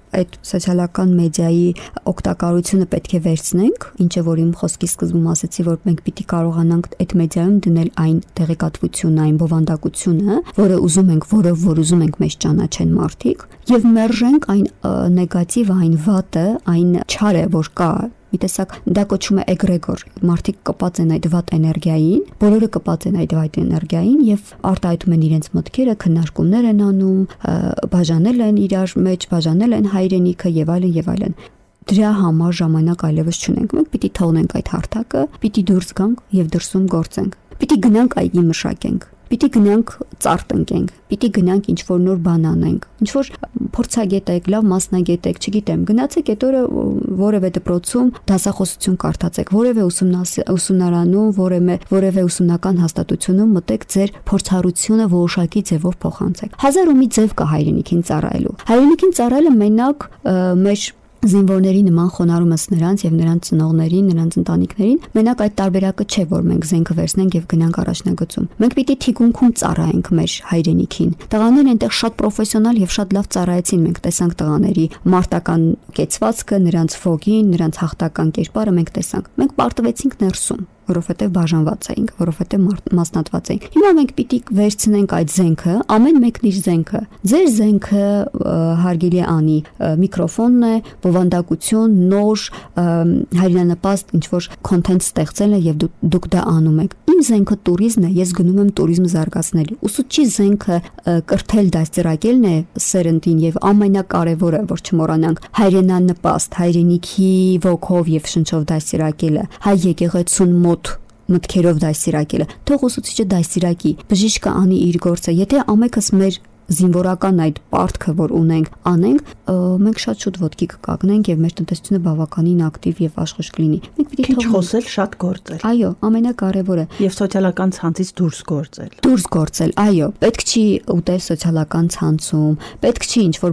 այդ սոցիալական մեդիայի օգտակարությունը պետք է վերցնենք, ինչը որ իմ խոսքի սկզբում ասացի, որ մենք պիտի կարողանանք այդ մեդիայում դնել այն տեղեկատվությունը, այն բովանդակությունը, որը ուզում ենք, որը որ ուզում ենք մեզ ճանաչեն մարդիկ, եւ մերժենք այն նեգատիվ, այն վատը, այն չարը, որ կա մի տեսակ դա կոչվում է էգրեգոր, մարդիկ կպած են այդ վատ էներգիային, բոլորը կպած են այդ վատ էներգիային եւ արտահայտում են իրենց մտքերը, քննարկումներ են անում, բաժանել են իրար մեջ, բաժանել են հայրենիքը եւ այլն եւ այլն։ Դրա համար ժամանակ այլևս չունենք։ Մենք պիտի թողնենք այդ հարթակը, պիտի դուրս գանք եւ դրսում գործենք։ Պիտի գնանք այգի մշակենք։ Պիտի գնանք ծառ տնկենք, պիտի գնանք ինչ-որ նոր բան անենք, ինչ-որ փորձագետ եք, լավ մասնագետ եք, չգիտեմ, գնացեք այդ օրը որևէ դպրոցում դասախոսություն կարդացեք, որևէ ուսումնարանում, որևէ որևէ ուսումնական հաստատությունում մտեք, ձեր փորձառությունը որոշակի ձևով փոխանցեք։ Հազար ու մի ձև կա հայրենիքին ծառայելու։ Հայրենիքին ծառայելը մենակ մեր զինվորների նման խոնարհումս նրանց եւ նրանց ծնողներին, նրանց ընտանիքներին, մենակ այդ տարբերակը չէ, որ մենք զենքը վերցնենք եւ գնանք առաջնագծում։ Մենք պիտի թիկունքում ծառայենք մեր հայրենիքին։ Տղաներն այնտեղ շատ պրոֆեսիոնալ եւ շատ լավ ծառայեցին, մենք տեսանք տղաների մարտական կեցվածքը, նրանց ֆոգին, նրանց հաղթական կերպարը մենք տեսանք։ Մենք պարտվեցինք ներսում, որովհետև բաժանված էինք, որովհետև մասնատված էինք։ Հիմա մենք պիտի վերցնենք այդ զենքը, ամեն մեկն իր զենքը։ Ձեր զենքը հարգելի անի միկրոֆոնն է, բովանդակություն, նոր հայրենանպաստ ինչ-որ content ստեղծելը եւ դուք դա անում եք։ Իմ զենքը տուրիզմն է, ես գնում եմ տուրիզմ զարգացնելու։ Ուսուցչի զենքը կրթել դաստիարակելն է սերնդին եւ ամենակարևորը, որ չմոռանանք, հայրենանպաստ, հայրենիքի ոգով եւ շնչով դաստիարակելը, հայ եկեղեցուն մոտ մտքերով դաստիարակելը։ Թող ուսուցիչը դաստիարակի, բժիշկը անի իր գործը։ Եթե ամենքս մեր զինվորական այդ պարտքը, որ ունենք, անենք, մենք շատ շուտ ոտքի կկանգնենք եւ մեր տնտեսությունը բավականին ակտիվ եւ աշխույժ կլինի։ Մենք պիտի քիչ խոսել, շատ գործել։ Այո, ամենակարևորը։ Եվ սոցիալական ցանցից դուրս գործել։ Դուրս գործել, այո։ Պետք չի ուտել սոցիալական ցանցում, պետք չի ինչ-որ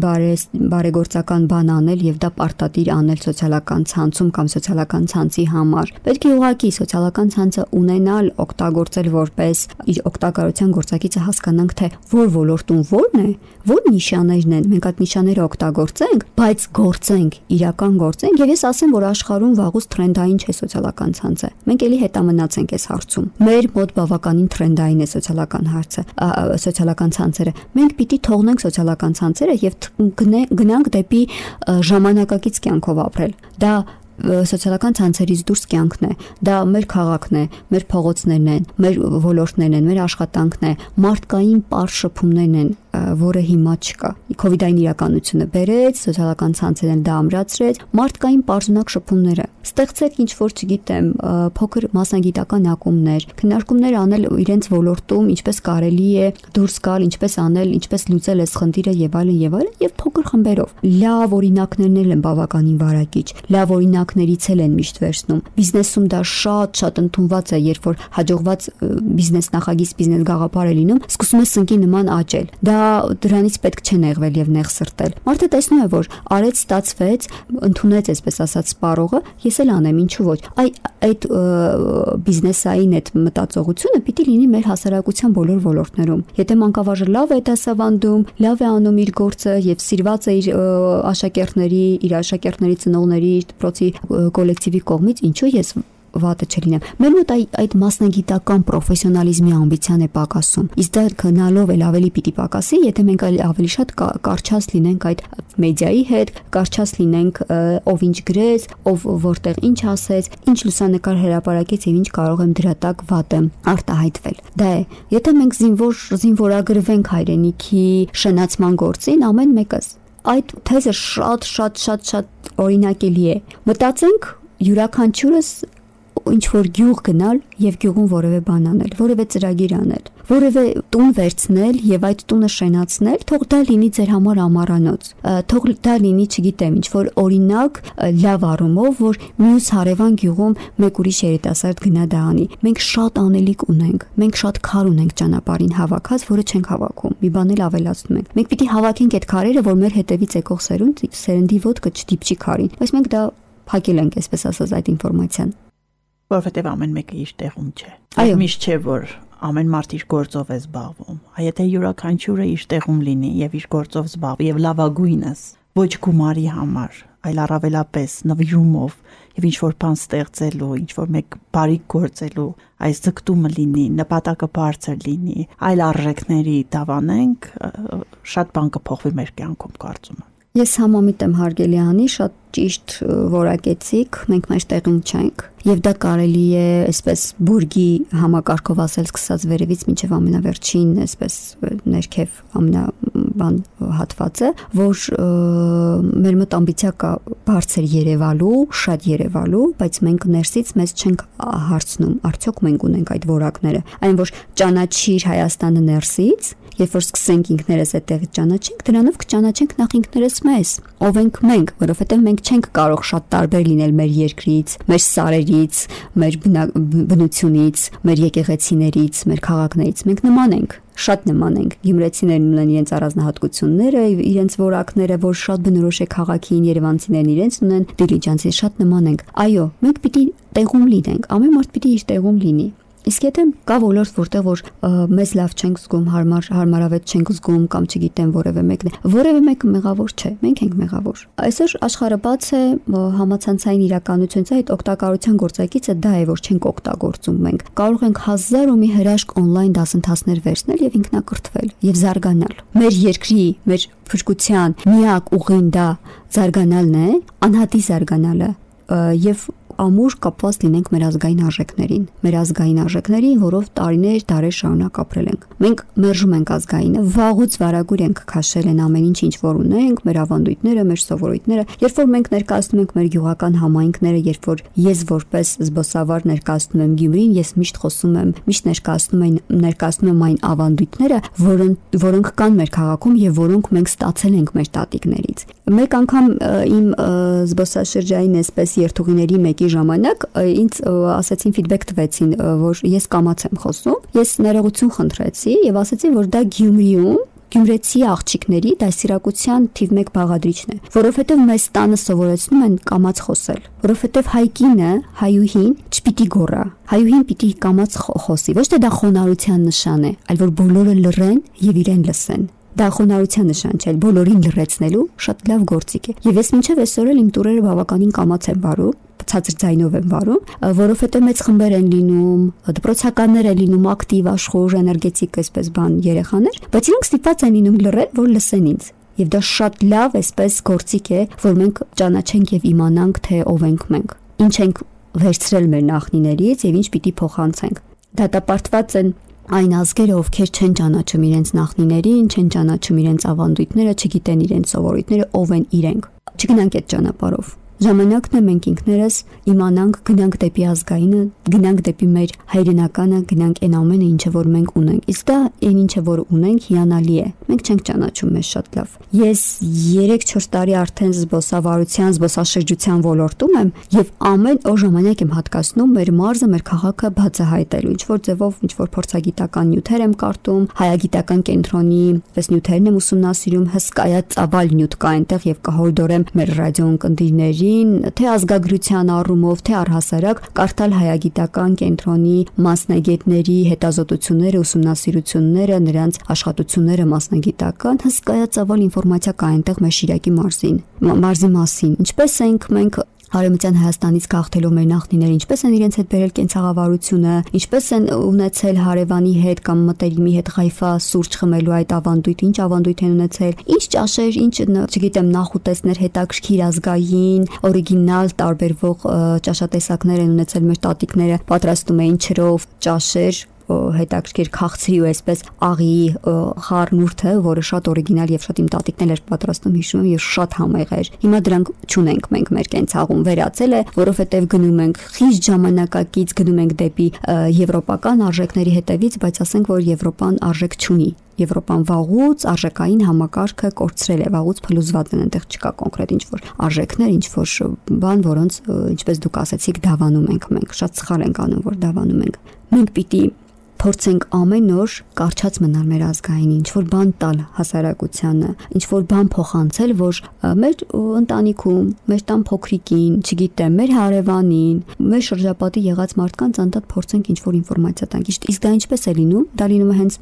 բարեգործական բան անել եւ դա պարտադիր անել սոցիալական ցանցում կամ սոցիալական ցանցի համար։ Պետք է ուղղակի սոցիալական ցանցը ունենալ, օգտագործել որպես իր օգտակարության գործակիցը, հասկանանք թե որ ոլորտ որն է, որ նիշաներն են, մենք այդ նիշաները օգտագործենք, բայց գործենք, իրական գործենք, եւ ես ասեմ, որ աշխարհում վաղուց թրենդային չէ սոցիալական ցանցը։ Մենք էլի հետամնաց ենք այս հարցում։ Մեր մոտ բավականին թրենդային է սոցիալական հարցը, սոցիալական ցանցերը։ Մենք պիտի թողնենք սոցիալական ցանցերը եւ գնանք դեպի ժամանակակից կյանքով ապրել։ Դա սոցիալական ցանցերից դուրս կյանքն է, դա մեր քաղաքն է, մեր փողոցներն են, մեր ոլորտներն են, մեր աշխատանքն է, մարդկային պարզ շփումներն են, որը հիմա չկա։ Կովիդային իրականությունը բերեց, սոցիալական ցանցերն դա ամրացրեց, մարդկային պարզունակ շփումները։ Ստեղծեք ինչ-որ, չգիտեմ, փոքր մասնագիտական ակումբներ, քննարկումներ անել իրենց ոլորտում, ինչպես կարելի է դուրս գալ, ինչպես անել, ինչպես լուծել այս խնդիրը եւ այլն եւ այլն, եւ փոքր խմբերով։ Լավ օրինակներն են բավականին վարակիչ, լավ օրինակներից էլ են միշտ վերցնում։ Բիզնեսում դա շատ-շատ ընդունված է, երբ որ հաջողված բիզնես նախագիծ, բիզնես գաղափար է լինում, սկսում է սնկի նման աճել։ Դա դրանից պետք չէ նեղվել եւ նեղ սրտել։ Մարդը տեսնում է, որ արեց, ստացվեց, ընդունեց, այսպես ասած, սպառողը, ես էլ անեմ, ինչու ոչ։ Այ այդ բիզնեսային այդ մտածողությունը պիտի լինի մեր հասարակության բոլոր ոլորտներում։ Եթե մանկավարժը լավ է դասավանդում, լավ է անում իր գործը եւ սիրված է իր աշակերտների, իր աշակերտների ծնողների, դպրոցի կոլեկտիվի կողմից, ինչու ես վատը չլինեմ։ Մեր մոտ այդ մասնագիտական պրոֆեսիոնալիզմի ամբիցիան է պակասում։ Իսկ դա գնալով էլ ավելի պիտի պակասի, եթե մենք ավելի շատ կարճած լինենք այդ մեդիայի հետ, կարճած լինենք ով ինչ գրեց, ով որտեղ ինչ ասեց, ինչ լուսանկար հրապարակեց եւ ինչ կարող եմ դրա տակ վատը արտահայտվել։ Դա է։ Եթե մենք զինվոր զինվորագրվենք հայրենիքի շնացման գործին, ամեն մեկս այդ թեզը շատ շատ շատ շատ օրինակելի է։ Մտածենք յուրաքանչյուրս ինչ որ գյուղ գնալ եւ գյուղում որևէ բան անել, որևէ ծրագիր անել, որևէ տուն վերցնել եւ այդ տունը շենացնել, թող դա լինի ձեր համար ամառանոց, թող դա լինի, չգիտեմ, ինչ որ օրինակ լավ առումով, որ մյուս հարևան գյուղում մեկ ուրիշ երիտասարդ գնա դա անի։ Մենք շատ անելիք ունենք, մենք շատ քար ունենք ճանապարհին հավաքած, որը չենք հավաքում։ Մի բան էլ ավելացնում ենք։ Մենք պիտի հավաքենք այդ քարերը, որ մեր հետևից եկող սերունդ սերնդի ոտքը չդիպչի քարին։ Բայց մենք դա փակել ենք, այսպես ասած, այդ ինֆորմացիան։ Որովհետև ամեն մեկը իր տեղում չէ։ Այո, միշտ չէ, որ ամեն մարդ իր գործով է զբաղվում։ Այ եթե յուրաքանչյուրը իր տեղում լինի եւ իր գործով զբաղվի եւ լավագույնս ոչ գումարի համար, այլ առավելապես նվիրումով եւ ինչ որ բան ստեղծելու, ինչ որ մեկ բարիք գործելու, այս ձգտումը լինի, նպատակը բարձր լինի, այլ արժեքների դավանենք, շատ բան կփոխվի մեր կյանքում, կարծում եմ։ Ես համամիտ եմ հարգելի Անի, շատ ճիշտ որակեցիք, մենք մեր տեղում չենք եւ դա կարելի է այսպես բուրգի համակարգով ասել սկսած վերևից մինչեւ ամենավերջին, այսպես ներքև ամենաբան հատվածը, որ մեր մոտ ամբիցիա կա բարձր երևալու, շատ երևալու, բայց մենք ներսից մեզ չենք հարցնում, արդյոք մենք ունենք այդ որակները, այն որ ճանաչիր Հայաստանը ներսից, երբ որ սկսենք ինքներս այդտեղից ճանաչենք, դրանով կճանաչենք նախ ինքներս մեզ, ով ենք մենք, որովհետև մենք չենք կարող շատ տարբեր լինել մեր երկրից, մեր սարերից, մեր բնությունից, մեր եկեղեցիներից, մեր քաղաքներից, մենք նման ենք, շատ նման ենք։ Գյումրեցիներն ունեն իրենց առանձնահատկությունները, իրենց որակները, որ շատ բնորոշ է քաղաքին, երևանցիներն իրենց ունեն, դիլիջանցի շատ նման ենք։ Այո, մենք պիտի տեղում լինենք, ամեն մարդ պիտի իր տեղում լինի։ Իսկ եթե կա ոլորտ, որտեղ որ մեզ լավ չենք զգում, հարմար հարմարավետ չենք զգում կամ չգիտեմ որևէ մեկն է, որևէ մեկը մեղավոր չէ, մենք ենք մեղավոր։ Այսօր աշխարհը բաց է, համացանցային իրականությունից այդ օգտակարության գործակիցը դա է, որ չենք օգտագործում մենք։ Կարող ենք հազար ու մի հրաշք on-line դասընթացներ վերցնել եւ ինքնակրթվել եւ զարգանալ։ Մեր երկրի, մեր փրկության միակ ուղին դա զարգանալն է, անհատի զարգանալը եւ ամուր կապված լինենք մեր ազգային արժեքներին, մեր ազգային արժեքներին, որով տարիներ, դարեր շարունակ ապրել ենք։ Մենք մերժում ենք ազգայինը, վաղուց վարագույր ենք քաշել են ամեն ինչ, ինչ որ ունենք, մեր ավանդույթները, մեր սովորույթները։ Երբ որ մենք ներկայացնում ենք մեր գյուղական համայնքները, երբ որ ես որպես զբոսավար ներկայացնում եմ Գյումրին, ես միշտ խոսում եմ, միշտ ներկայացնում եմ ներկայացնում եմ այն ավանդույթները, որոնք որոնք կան մեր քաղաքում եւ որոնք մենք ստացել ենք մեր տատիկներից։ Մեկ անգամ իմ զբոսաշրջային այսպես երթուղիների մեկի ժամանակ ինձ ասացին ֆիդբեք տվեցին, որ ես կամաց եմ խոսում, ես ներողություն խնդրեցի եւ ասացի, որ դա Գյումրիում Գյումրեցի աղջիկների դասիրակության թիվ մեկ բաղադրիչն է, որովհետև մեզ տանը սովորեցնում են կամաց խոսել, որովհետև հայկինը, հայուհին չպիտի գոռա, հայուհին պիտի կամաց խոսի, ոչ թե դա խոնարհության նշան է, այլ որ բոլորը լռեն եւ իրեն լսեն։ Դա խոնարհության նշան չէ, բոլորին լրացնելու շատ լավ գործիք է։ Եվ ես մինչև այսօր էլ իմ տուրերը բավականին կամաց եմ վարում, ցածր ձայնով եմ վարում, որովհետև մեծ խմբեր են լինում, դպրոցականներ են լինում, ակտիվ, աշխուժ, էներգետիկ այսպես բան երեխաներ, բայց իրենք ստիպված են լինում լռել, որ լսեն ինձ։ Եվ դա շատ լավ այսպես գործիք է, որ մենք ճանաչենք եւ իմանանք, թե ով ենք մենք, ինչ ենք վերցրել մեր նախնիներից եւ ինչ պիտի փոխանցենք։ Դատապարտված են այն ազգերը, ովքեր չեն ճանաչում իրենց նախնիներին, չեն ճանաչում իրենց ավանդույթները, չգիտեն իրենց սովորույթները, ով են իրենք։ Չգնանք այդ ճանապարհով։ Ժամանակն է մենք ինքներս իմանանք, գնանք դեպի ազգայինը, գնանք դեպի մեր հայրենականը, գնանք այն ամենը, ինչը որ մենք ունենք։ Իսկ դա այն ինչը որ ունենք հիանալի է։ Մենք չենք ճանաչում մեզ շատ լավ։ Ես երեք-չորս տարի արդեն զբոսավարության, զբոսաշրջության ոլորտում եմ եւ ամեն օր ժամանակ եմ հատկացնում մեր մարզը, մեր քաղաքը բացահայտելու։ Ինչ որ ձևով, ինչ որ փորձագիտական նյութեր եմ կարդում, հայագիտական կենտրոնի պես նյութերն եմ ուսումնասիրում, հսկայածավալ նյութ կա այնտեղ եւ կհորդորեմ մեր ռադիոընկերներին թե ազգագրության առումով, թե առհասարակ կարդալ հայագիտական կենտրոնի մասնագետների հետազոտությունները, ուսումնասիրությունները, նրանց աշխատությունները մասնագիտական, հսկայածավալ ինֆորմացիա կա այնտեղ մեր Շիրակի մարզին, մարզի մասին։ Ինչպես ենք մենք Արևմտյան Հայաստանից գաղթելով մեր նախնիները, ինչպես են իրենց հետ բերել կենցաղավարությունը, ինչպես են ունեցել հարևանի հետ կամ մտերիմի հետ ղայֆա սուրճ խմելու այդ ավանդույթ, ինչ ավանդույթ են ունեցել, ինչ ճաշեր, ինչ, չգիտեմ, նախուտեսներ հետաքրքիր ազգային, օրիգինալ տարբերվող ճաշատեսակներ են ունեցել մեր տատիկները, պատրաստում էին չրով ճաշեր, հետաքրքիր քաղցրի ու այսպես աղի խառնուրդը, որը շատ օրիգինալ եւ շատ իմ տատիկն էր պատրաստում, հիշում եմ, եւ շատ համեղ էր։ Հիմա դրանք չունենք մենք մեր կենցաղում, վերացել է, որովհետեւ գնում ենք խիստ ժամանակակից, գնում ենք դեպի եվրոպական արժեքների հետևից, բայց ասենք որ Եվրոպան արժեք չունի։ Եվրոպան վաղուց արժեքային համակարգը կորցրել է, վաղուց փլուզված են, այնտեղ չկա կոնկրետ ինչ-որ արժեքներ, ինչ-որ բան, որոնց ինչպես դուք ասացիք, դավանում ենք մենք, շատ սխալ ենք անում, որ դավանում ենք։ Մենք պիտի փորձենք ամեն օր կարճած մնալ մեր ազգային, ինչ-որ բան տալ հասարակությանը, ինչ-որ բան փոխանցել, որ մեր ընտանիքում, մեր տան փոքրիկին, չգիտեմ, մեր հարևանին, մեր շրջապատի եղած մարդկանց անդադ փորձենք ինչ-որ ինֆորմացիա տանք։ Իսկ դա ինչպես է լինում, դա լինում է հենց մեր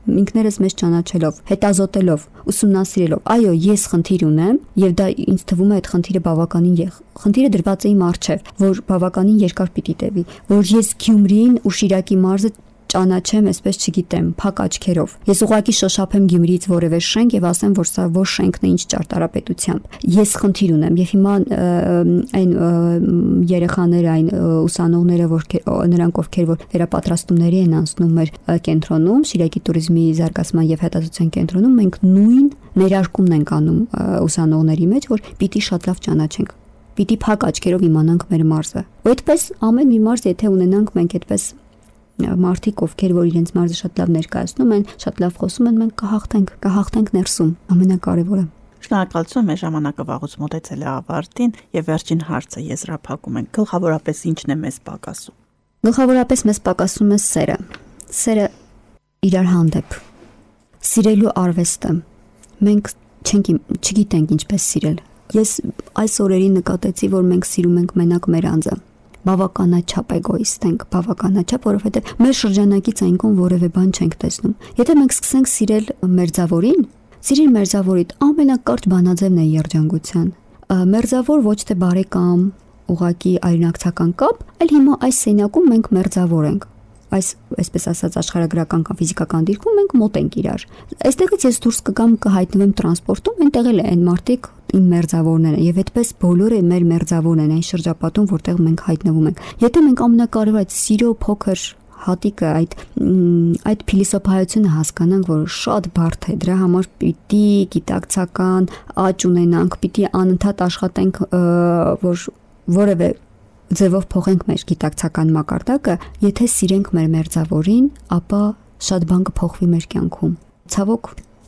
ինքներս մեզ ճանաչելով, հետազոտելով, ուսումնասիրելով, այո, ես խնդիր ունեմ եւ դա ինձ թվում է այդ խնդիրը բավականին եղ։ Խնդիրը դրված է իմ առջև, որ բավականին երկար պիտի տևի, որ ես Գյումրին ու Շիրակի մարզը ճանաչեմ, այսպես չգիտեմ, փակ աչքերով։ Ես ուղղակի շոշափեմ Գյումրիից որևէ շենք եւ ասեմ, որ սա ոչ շենքն է, ինչ ճարտարապետությամբ։ Ես խնդիր ունեմ եւ հիմա այն երեխաները, այն ուսանողները, որ նրանք ովքեր որ վերապատրաստումների են անցնում մեր կենտրոնում, Շիրակի туриզմի զարգացման եւ հետազոտության կենտրոնում, մենք նույն ներարկումն ենք անում ուսանողների մեջ, որ պիտի շատ լավ ճանաչենք։ Պիտի փակ աչքերով իմանանք մեր մարզը։ Ու այդպես ամեն մի մարզ, եթե ունենանք մենք այդպես մարդիկ, ովքեր որ իրենց մարզը շատ լավ ներկայացնում են, շատ լավ խոսում են, մենք կհաղթենք, կհաղթենք ներսում, ամենակարևորը։ Շնորհակալություն, մեր ժամանակը վաղուց մոտեցել է ավարտին եւ վերջին հարցը եզրափակում ենք։ Գլխավորապես ի՞նչն է մեզ պակասում։ Գլխավորապես մեզ պակասում է սերը։ Սերը իրար հանդեպ։ Սիրելու արվեստը։ Մենք չենք չգիտենք ինչպես սիրել։ Ես այս օրերին նկատեցի, որ մենք սիրում ենք մենակ մեր անձը։ Բավականաչափ էգոիստ ենք, բավականաչափ, որովհետև մեր շրջանակից այնքան որևէ բան չենք տեսնում։ Եթե մենք սկսենք սիրել մերձավորին, սիրել մերձավորիդ ամենակարճ բանաձևն է երջանկության։ Մերձավոր ոչ թե բարեկամ, ուղակի այրնակցական կապ, այլ հիմա այս սենյակում մենք մերձավոր ենք։ Այս այսպես ասած աշխարհագրական կամ ֆիզիկական դիրքում մենք մոտ ենք իրար։ Այստեղից ես դուրս կգամ կհայտնվեմ տրանսպորտում, այնտեղ էլ են մարդիկ իմ մերձավորներն են եւ այդպես բոլորը մեր մերձավորն են այն շրջապատում, որտեղ մենք հայտնվում ենք։ Եթե մենք ամենակարևոր այդ սիրո փոքր հատիկը, այդ այդ փիլիսոփայությունը հասկանանք, որ շատ բարդ է, դրա համար պիտի գիտակցական աճ ունենանք, պիտի անընդհատ աշխատենք, որ որևէ ձևով փոխենք մեր գիտակցական մակարդակը, եթե սիրենք մեր մերձավորին, ապա շատ բան կփոխվի մեր կյանքում։ Ցավոք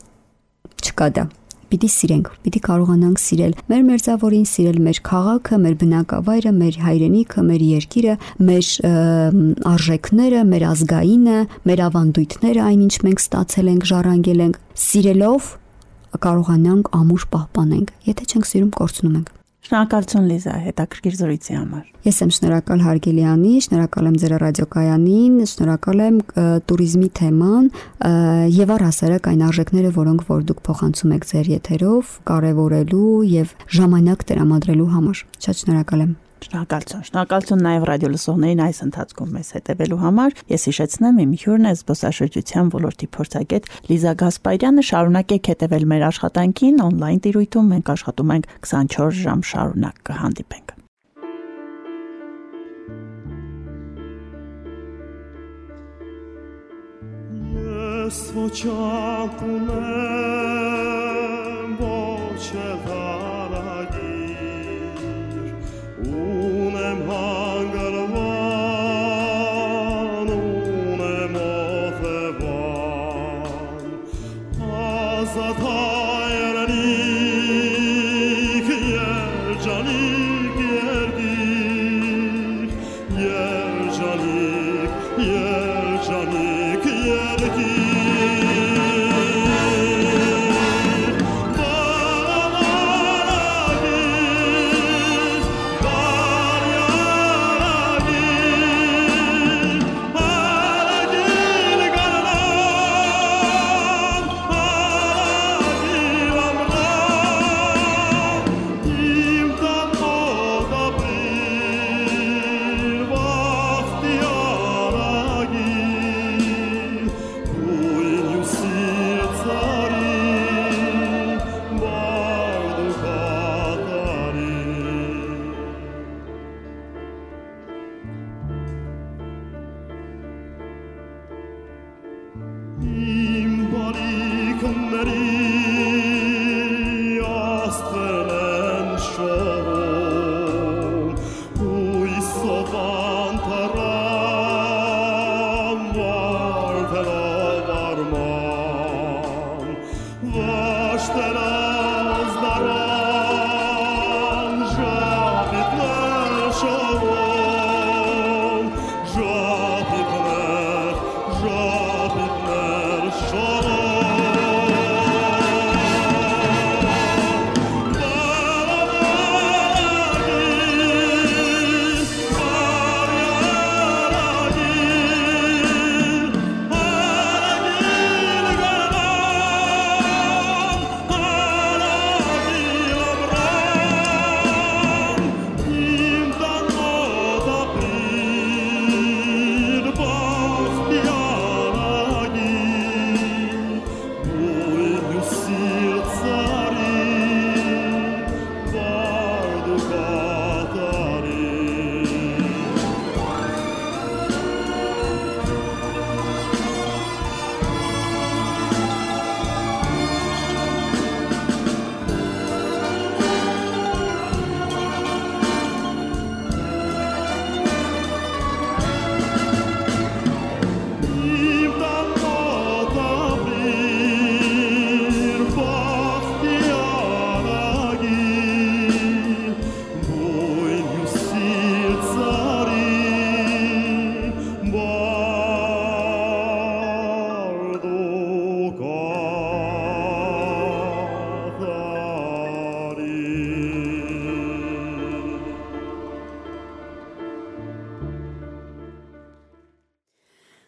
չկա դա։ Պիտի սիրենք, պիտի կարողանանք սիրել մեր մերձավորին, սիրել մեր քաղաքը, մեր բնակավայրը, մեր հայրենիքը, մեր երկիրը, մեր արժեքները, մեր ազգայինը, մեր ավանդույթները, այնինչ մենք ստացել ենք, ժառանգել ենք, սիրելով կարողանանք ամուր պահպանենք։ Եթե չենք սիրում, կորցնում ենք։ Շնորհակալություն Լիզա, հետաքրքիր զրույցի համար։ Ես եմ շնորհակալ հարգելի Անի, շնորհակալ եմ ձեր ռադիոկայանին, շնորհակալ եմ туриզմի թեման եւ առհասարակ այն արժեքները, որոնք որ դուք փոխանցում եք ձեր եթերով, կարեւորելու եւ ժամանակ տրամադրելու համար։ Շատ շնորհակալ եմ։ Շնորհակալություն։ Շնորհակալություն նաև ռադիոլսողներին այս ընթացքում մեզ հետևելու համար։ Ես հիշեցնեմ, իմ հյուրն է զբոսաշրջության ոլորտի փորձագետ Լիզա Գասպարյանը։ Շարունակեք հետևել մեր աշխատանքին on-line տիրույթում։ Մենք աշխատում ենք քսանչորս ժամ շարունակ։ Կհանդիպենք։ Ես ոչանք ունեմ, ոչ հարագիր, ունեմ հանգրվան, ունեմ օթևան, ազատ հայրենիք, երջանիկ երկիր, երջանիկ, երջանիկ երկիր։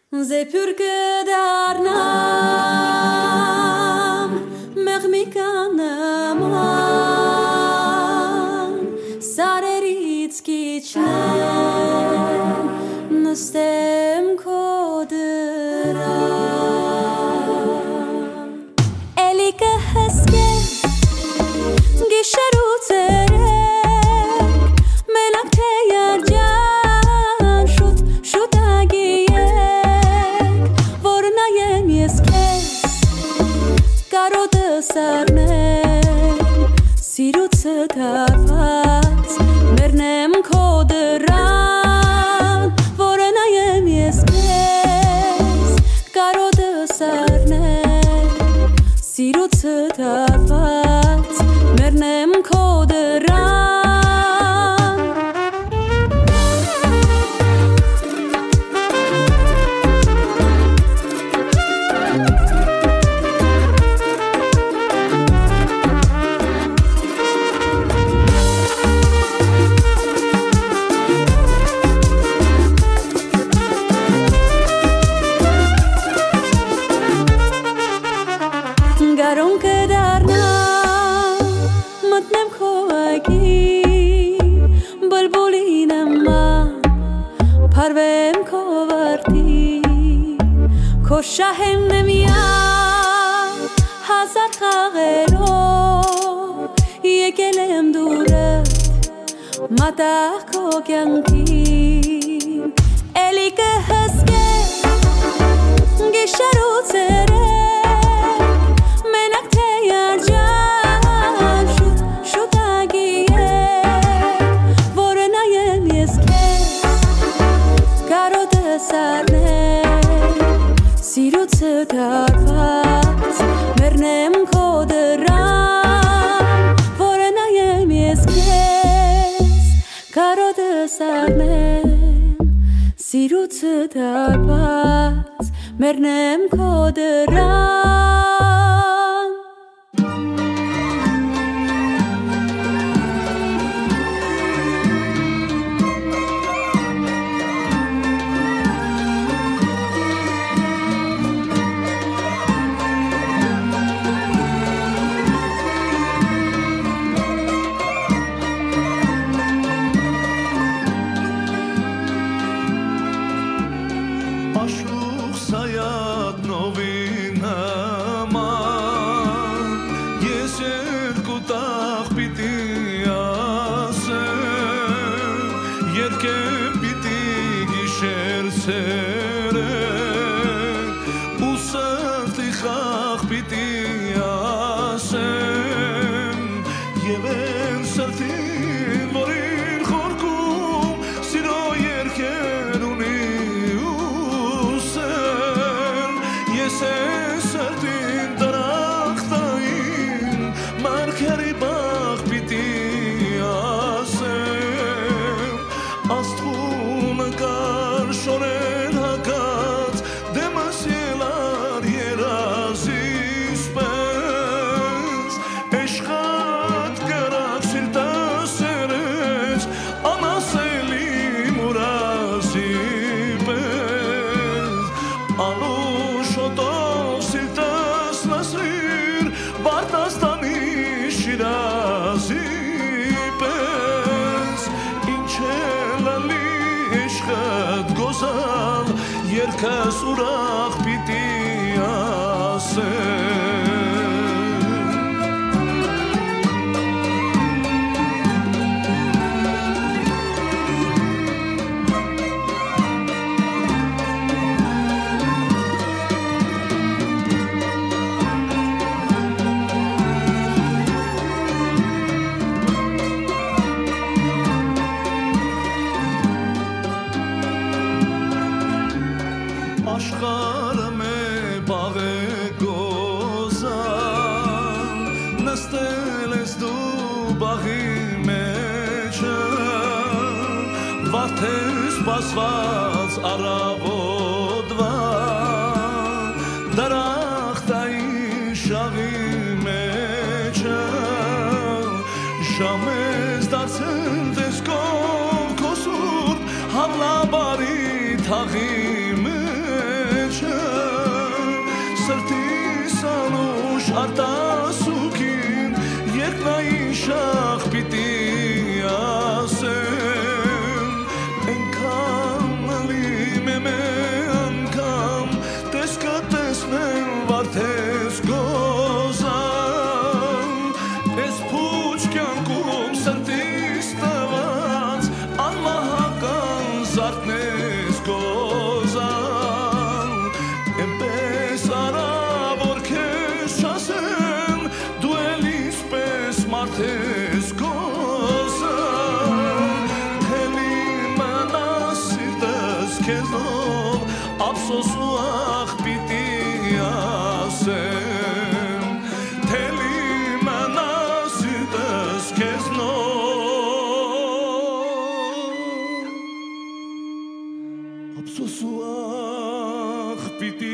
Zepür կդառնամ մեղմիկանամ սարերից կիջնեմ նստեմ քո դրան էլի կհսկեմ գիշեր ու ցերեկ մենակ թե երջան շուտ շուտագի Սարնեմ սիրուցը թափած մերնեմ քո դրան որը նայեմ ես քեզ կարոտը սարնեմ սիրուցը թափած մերնեմ քո դրան Շահեմ նմիան հազար խաղերով եկել եմ դուրդ մատաղ քո կյանքին էլի կհսկեմ գիշեր ու ցերեկ մենակ թե երջան շուտ շուտագի որը նայեմ ես քեզ կարոտը սարնեմ Սիրուցը թափած մերնեմ քո դրան որը նայեմ ես քեզ կարոտը սարնեմ Սիրուցը թափած մերնեմ քո դրան Երկս ուրախ պիտի ասեմ Սպասված առավոտվա դարախտային շաղի մեջը ժամես դարձել տեսքով քո սուրբ հավլաբարի թաղի մեջ արտասուքին երկնային շախ պիտի ասեմ Ենքան լիմ եմ անգամ տեսկը տեսնեմ վարդես գոզան Ես պուչ կյանքում սրտիս տված անմահական զարդնես գոզան Ենպես արա որ քեզ չասեմ դու էլ իսպես մարդես գոզան Թելի մնաս սիրտս քեզով ափսոս ու ախ պիտի ասեմ Թելի մնաս սիրտս քեզնով ափսոս ու ախ պիտի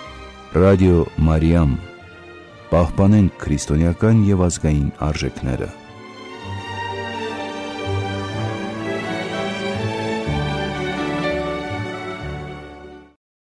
Ռադիո Մարիամ, պահպանենք քրիստոնեական եւ ազգային արժեքները։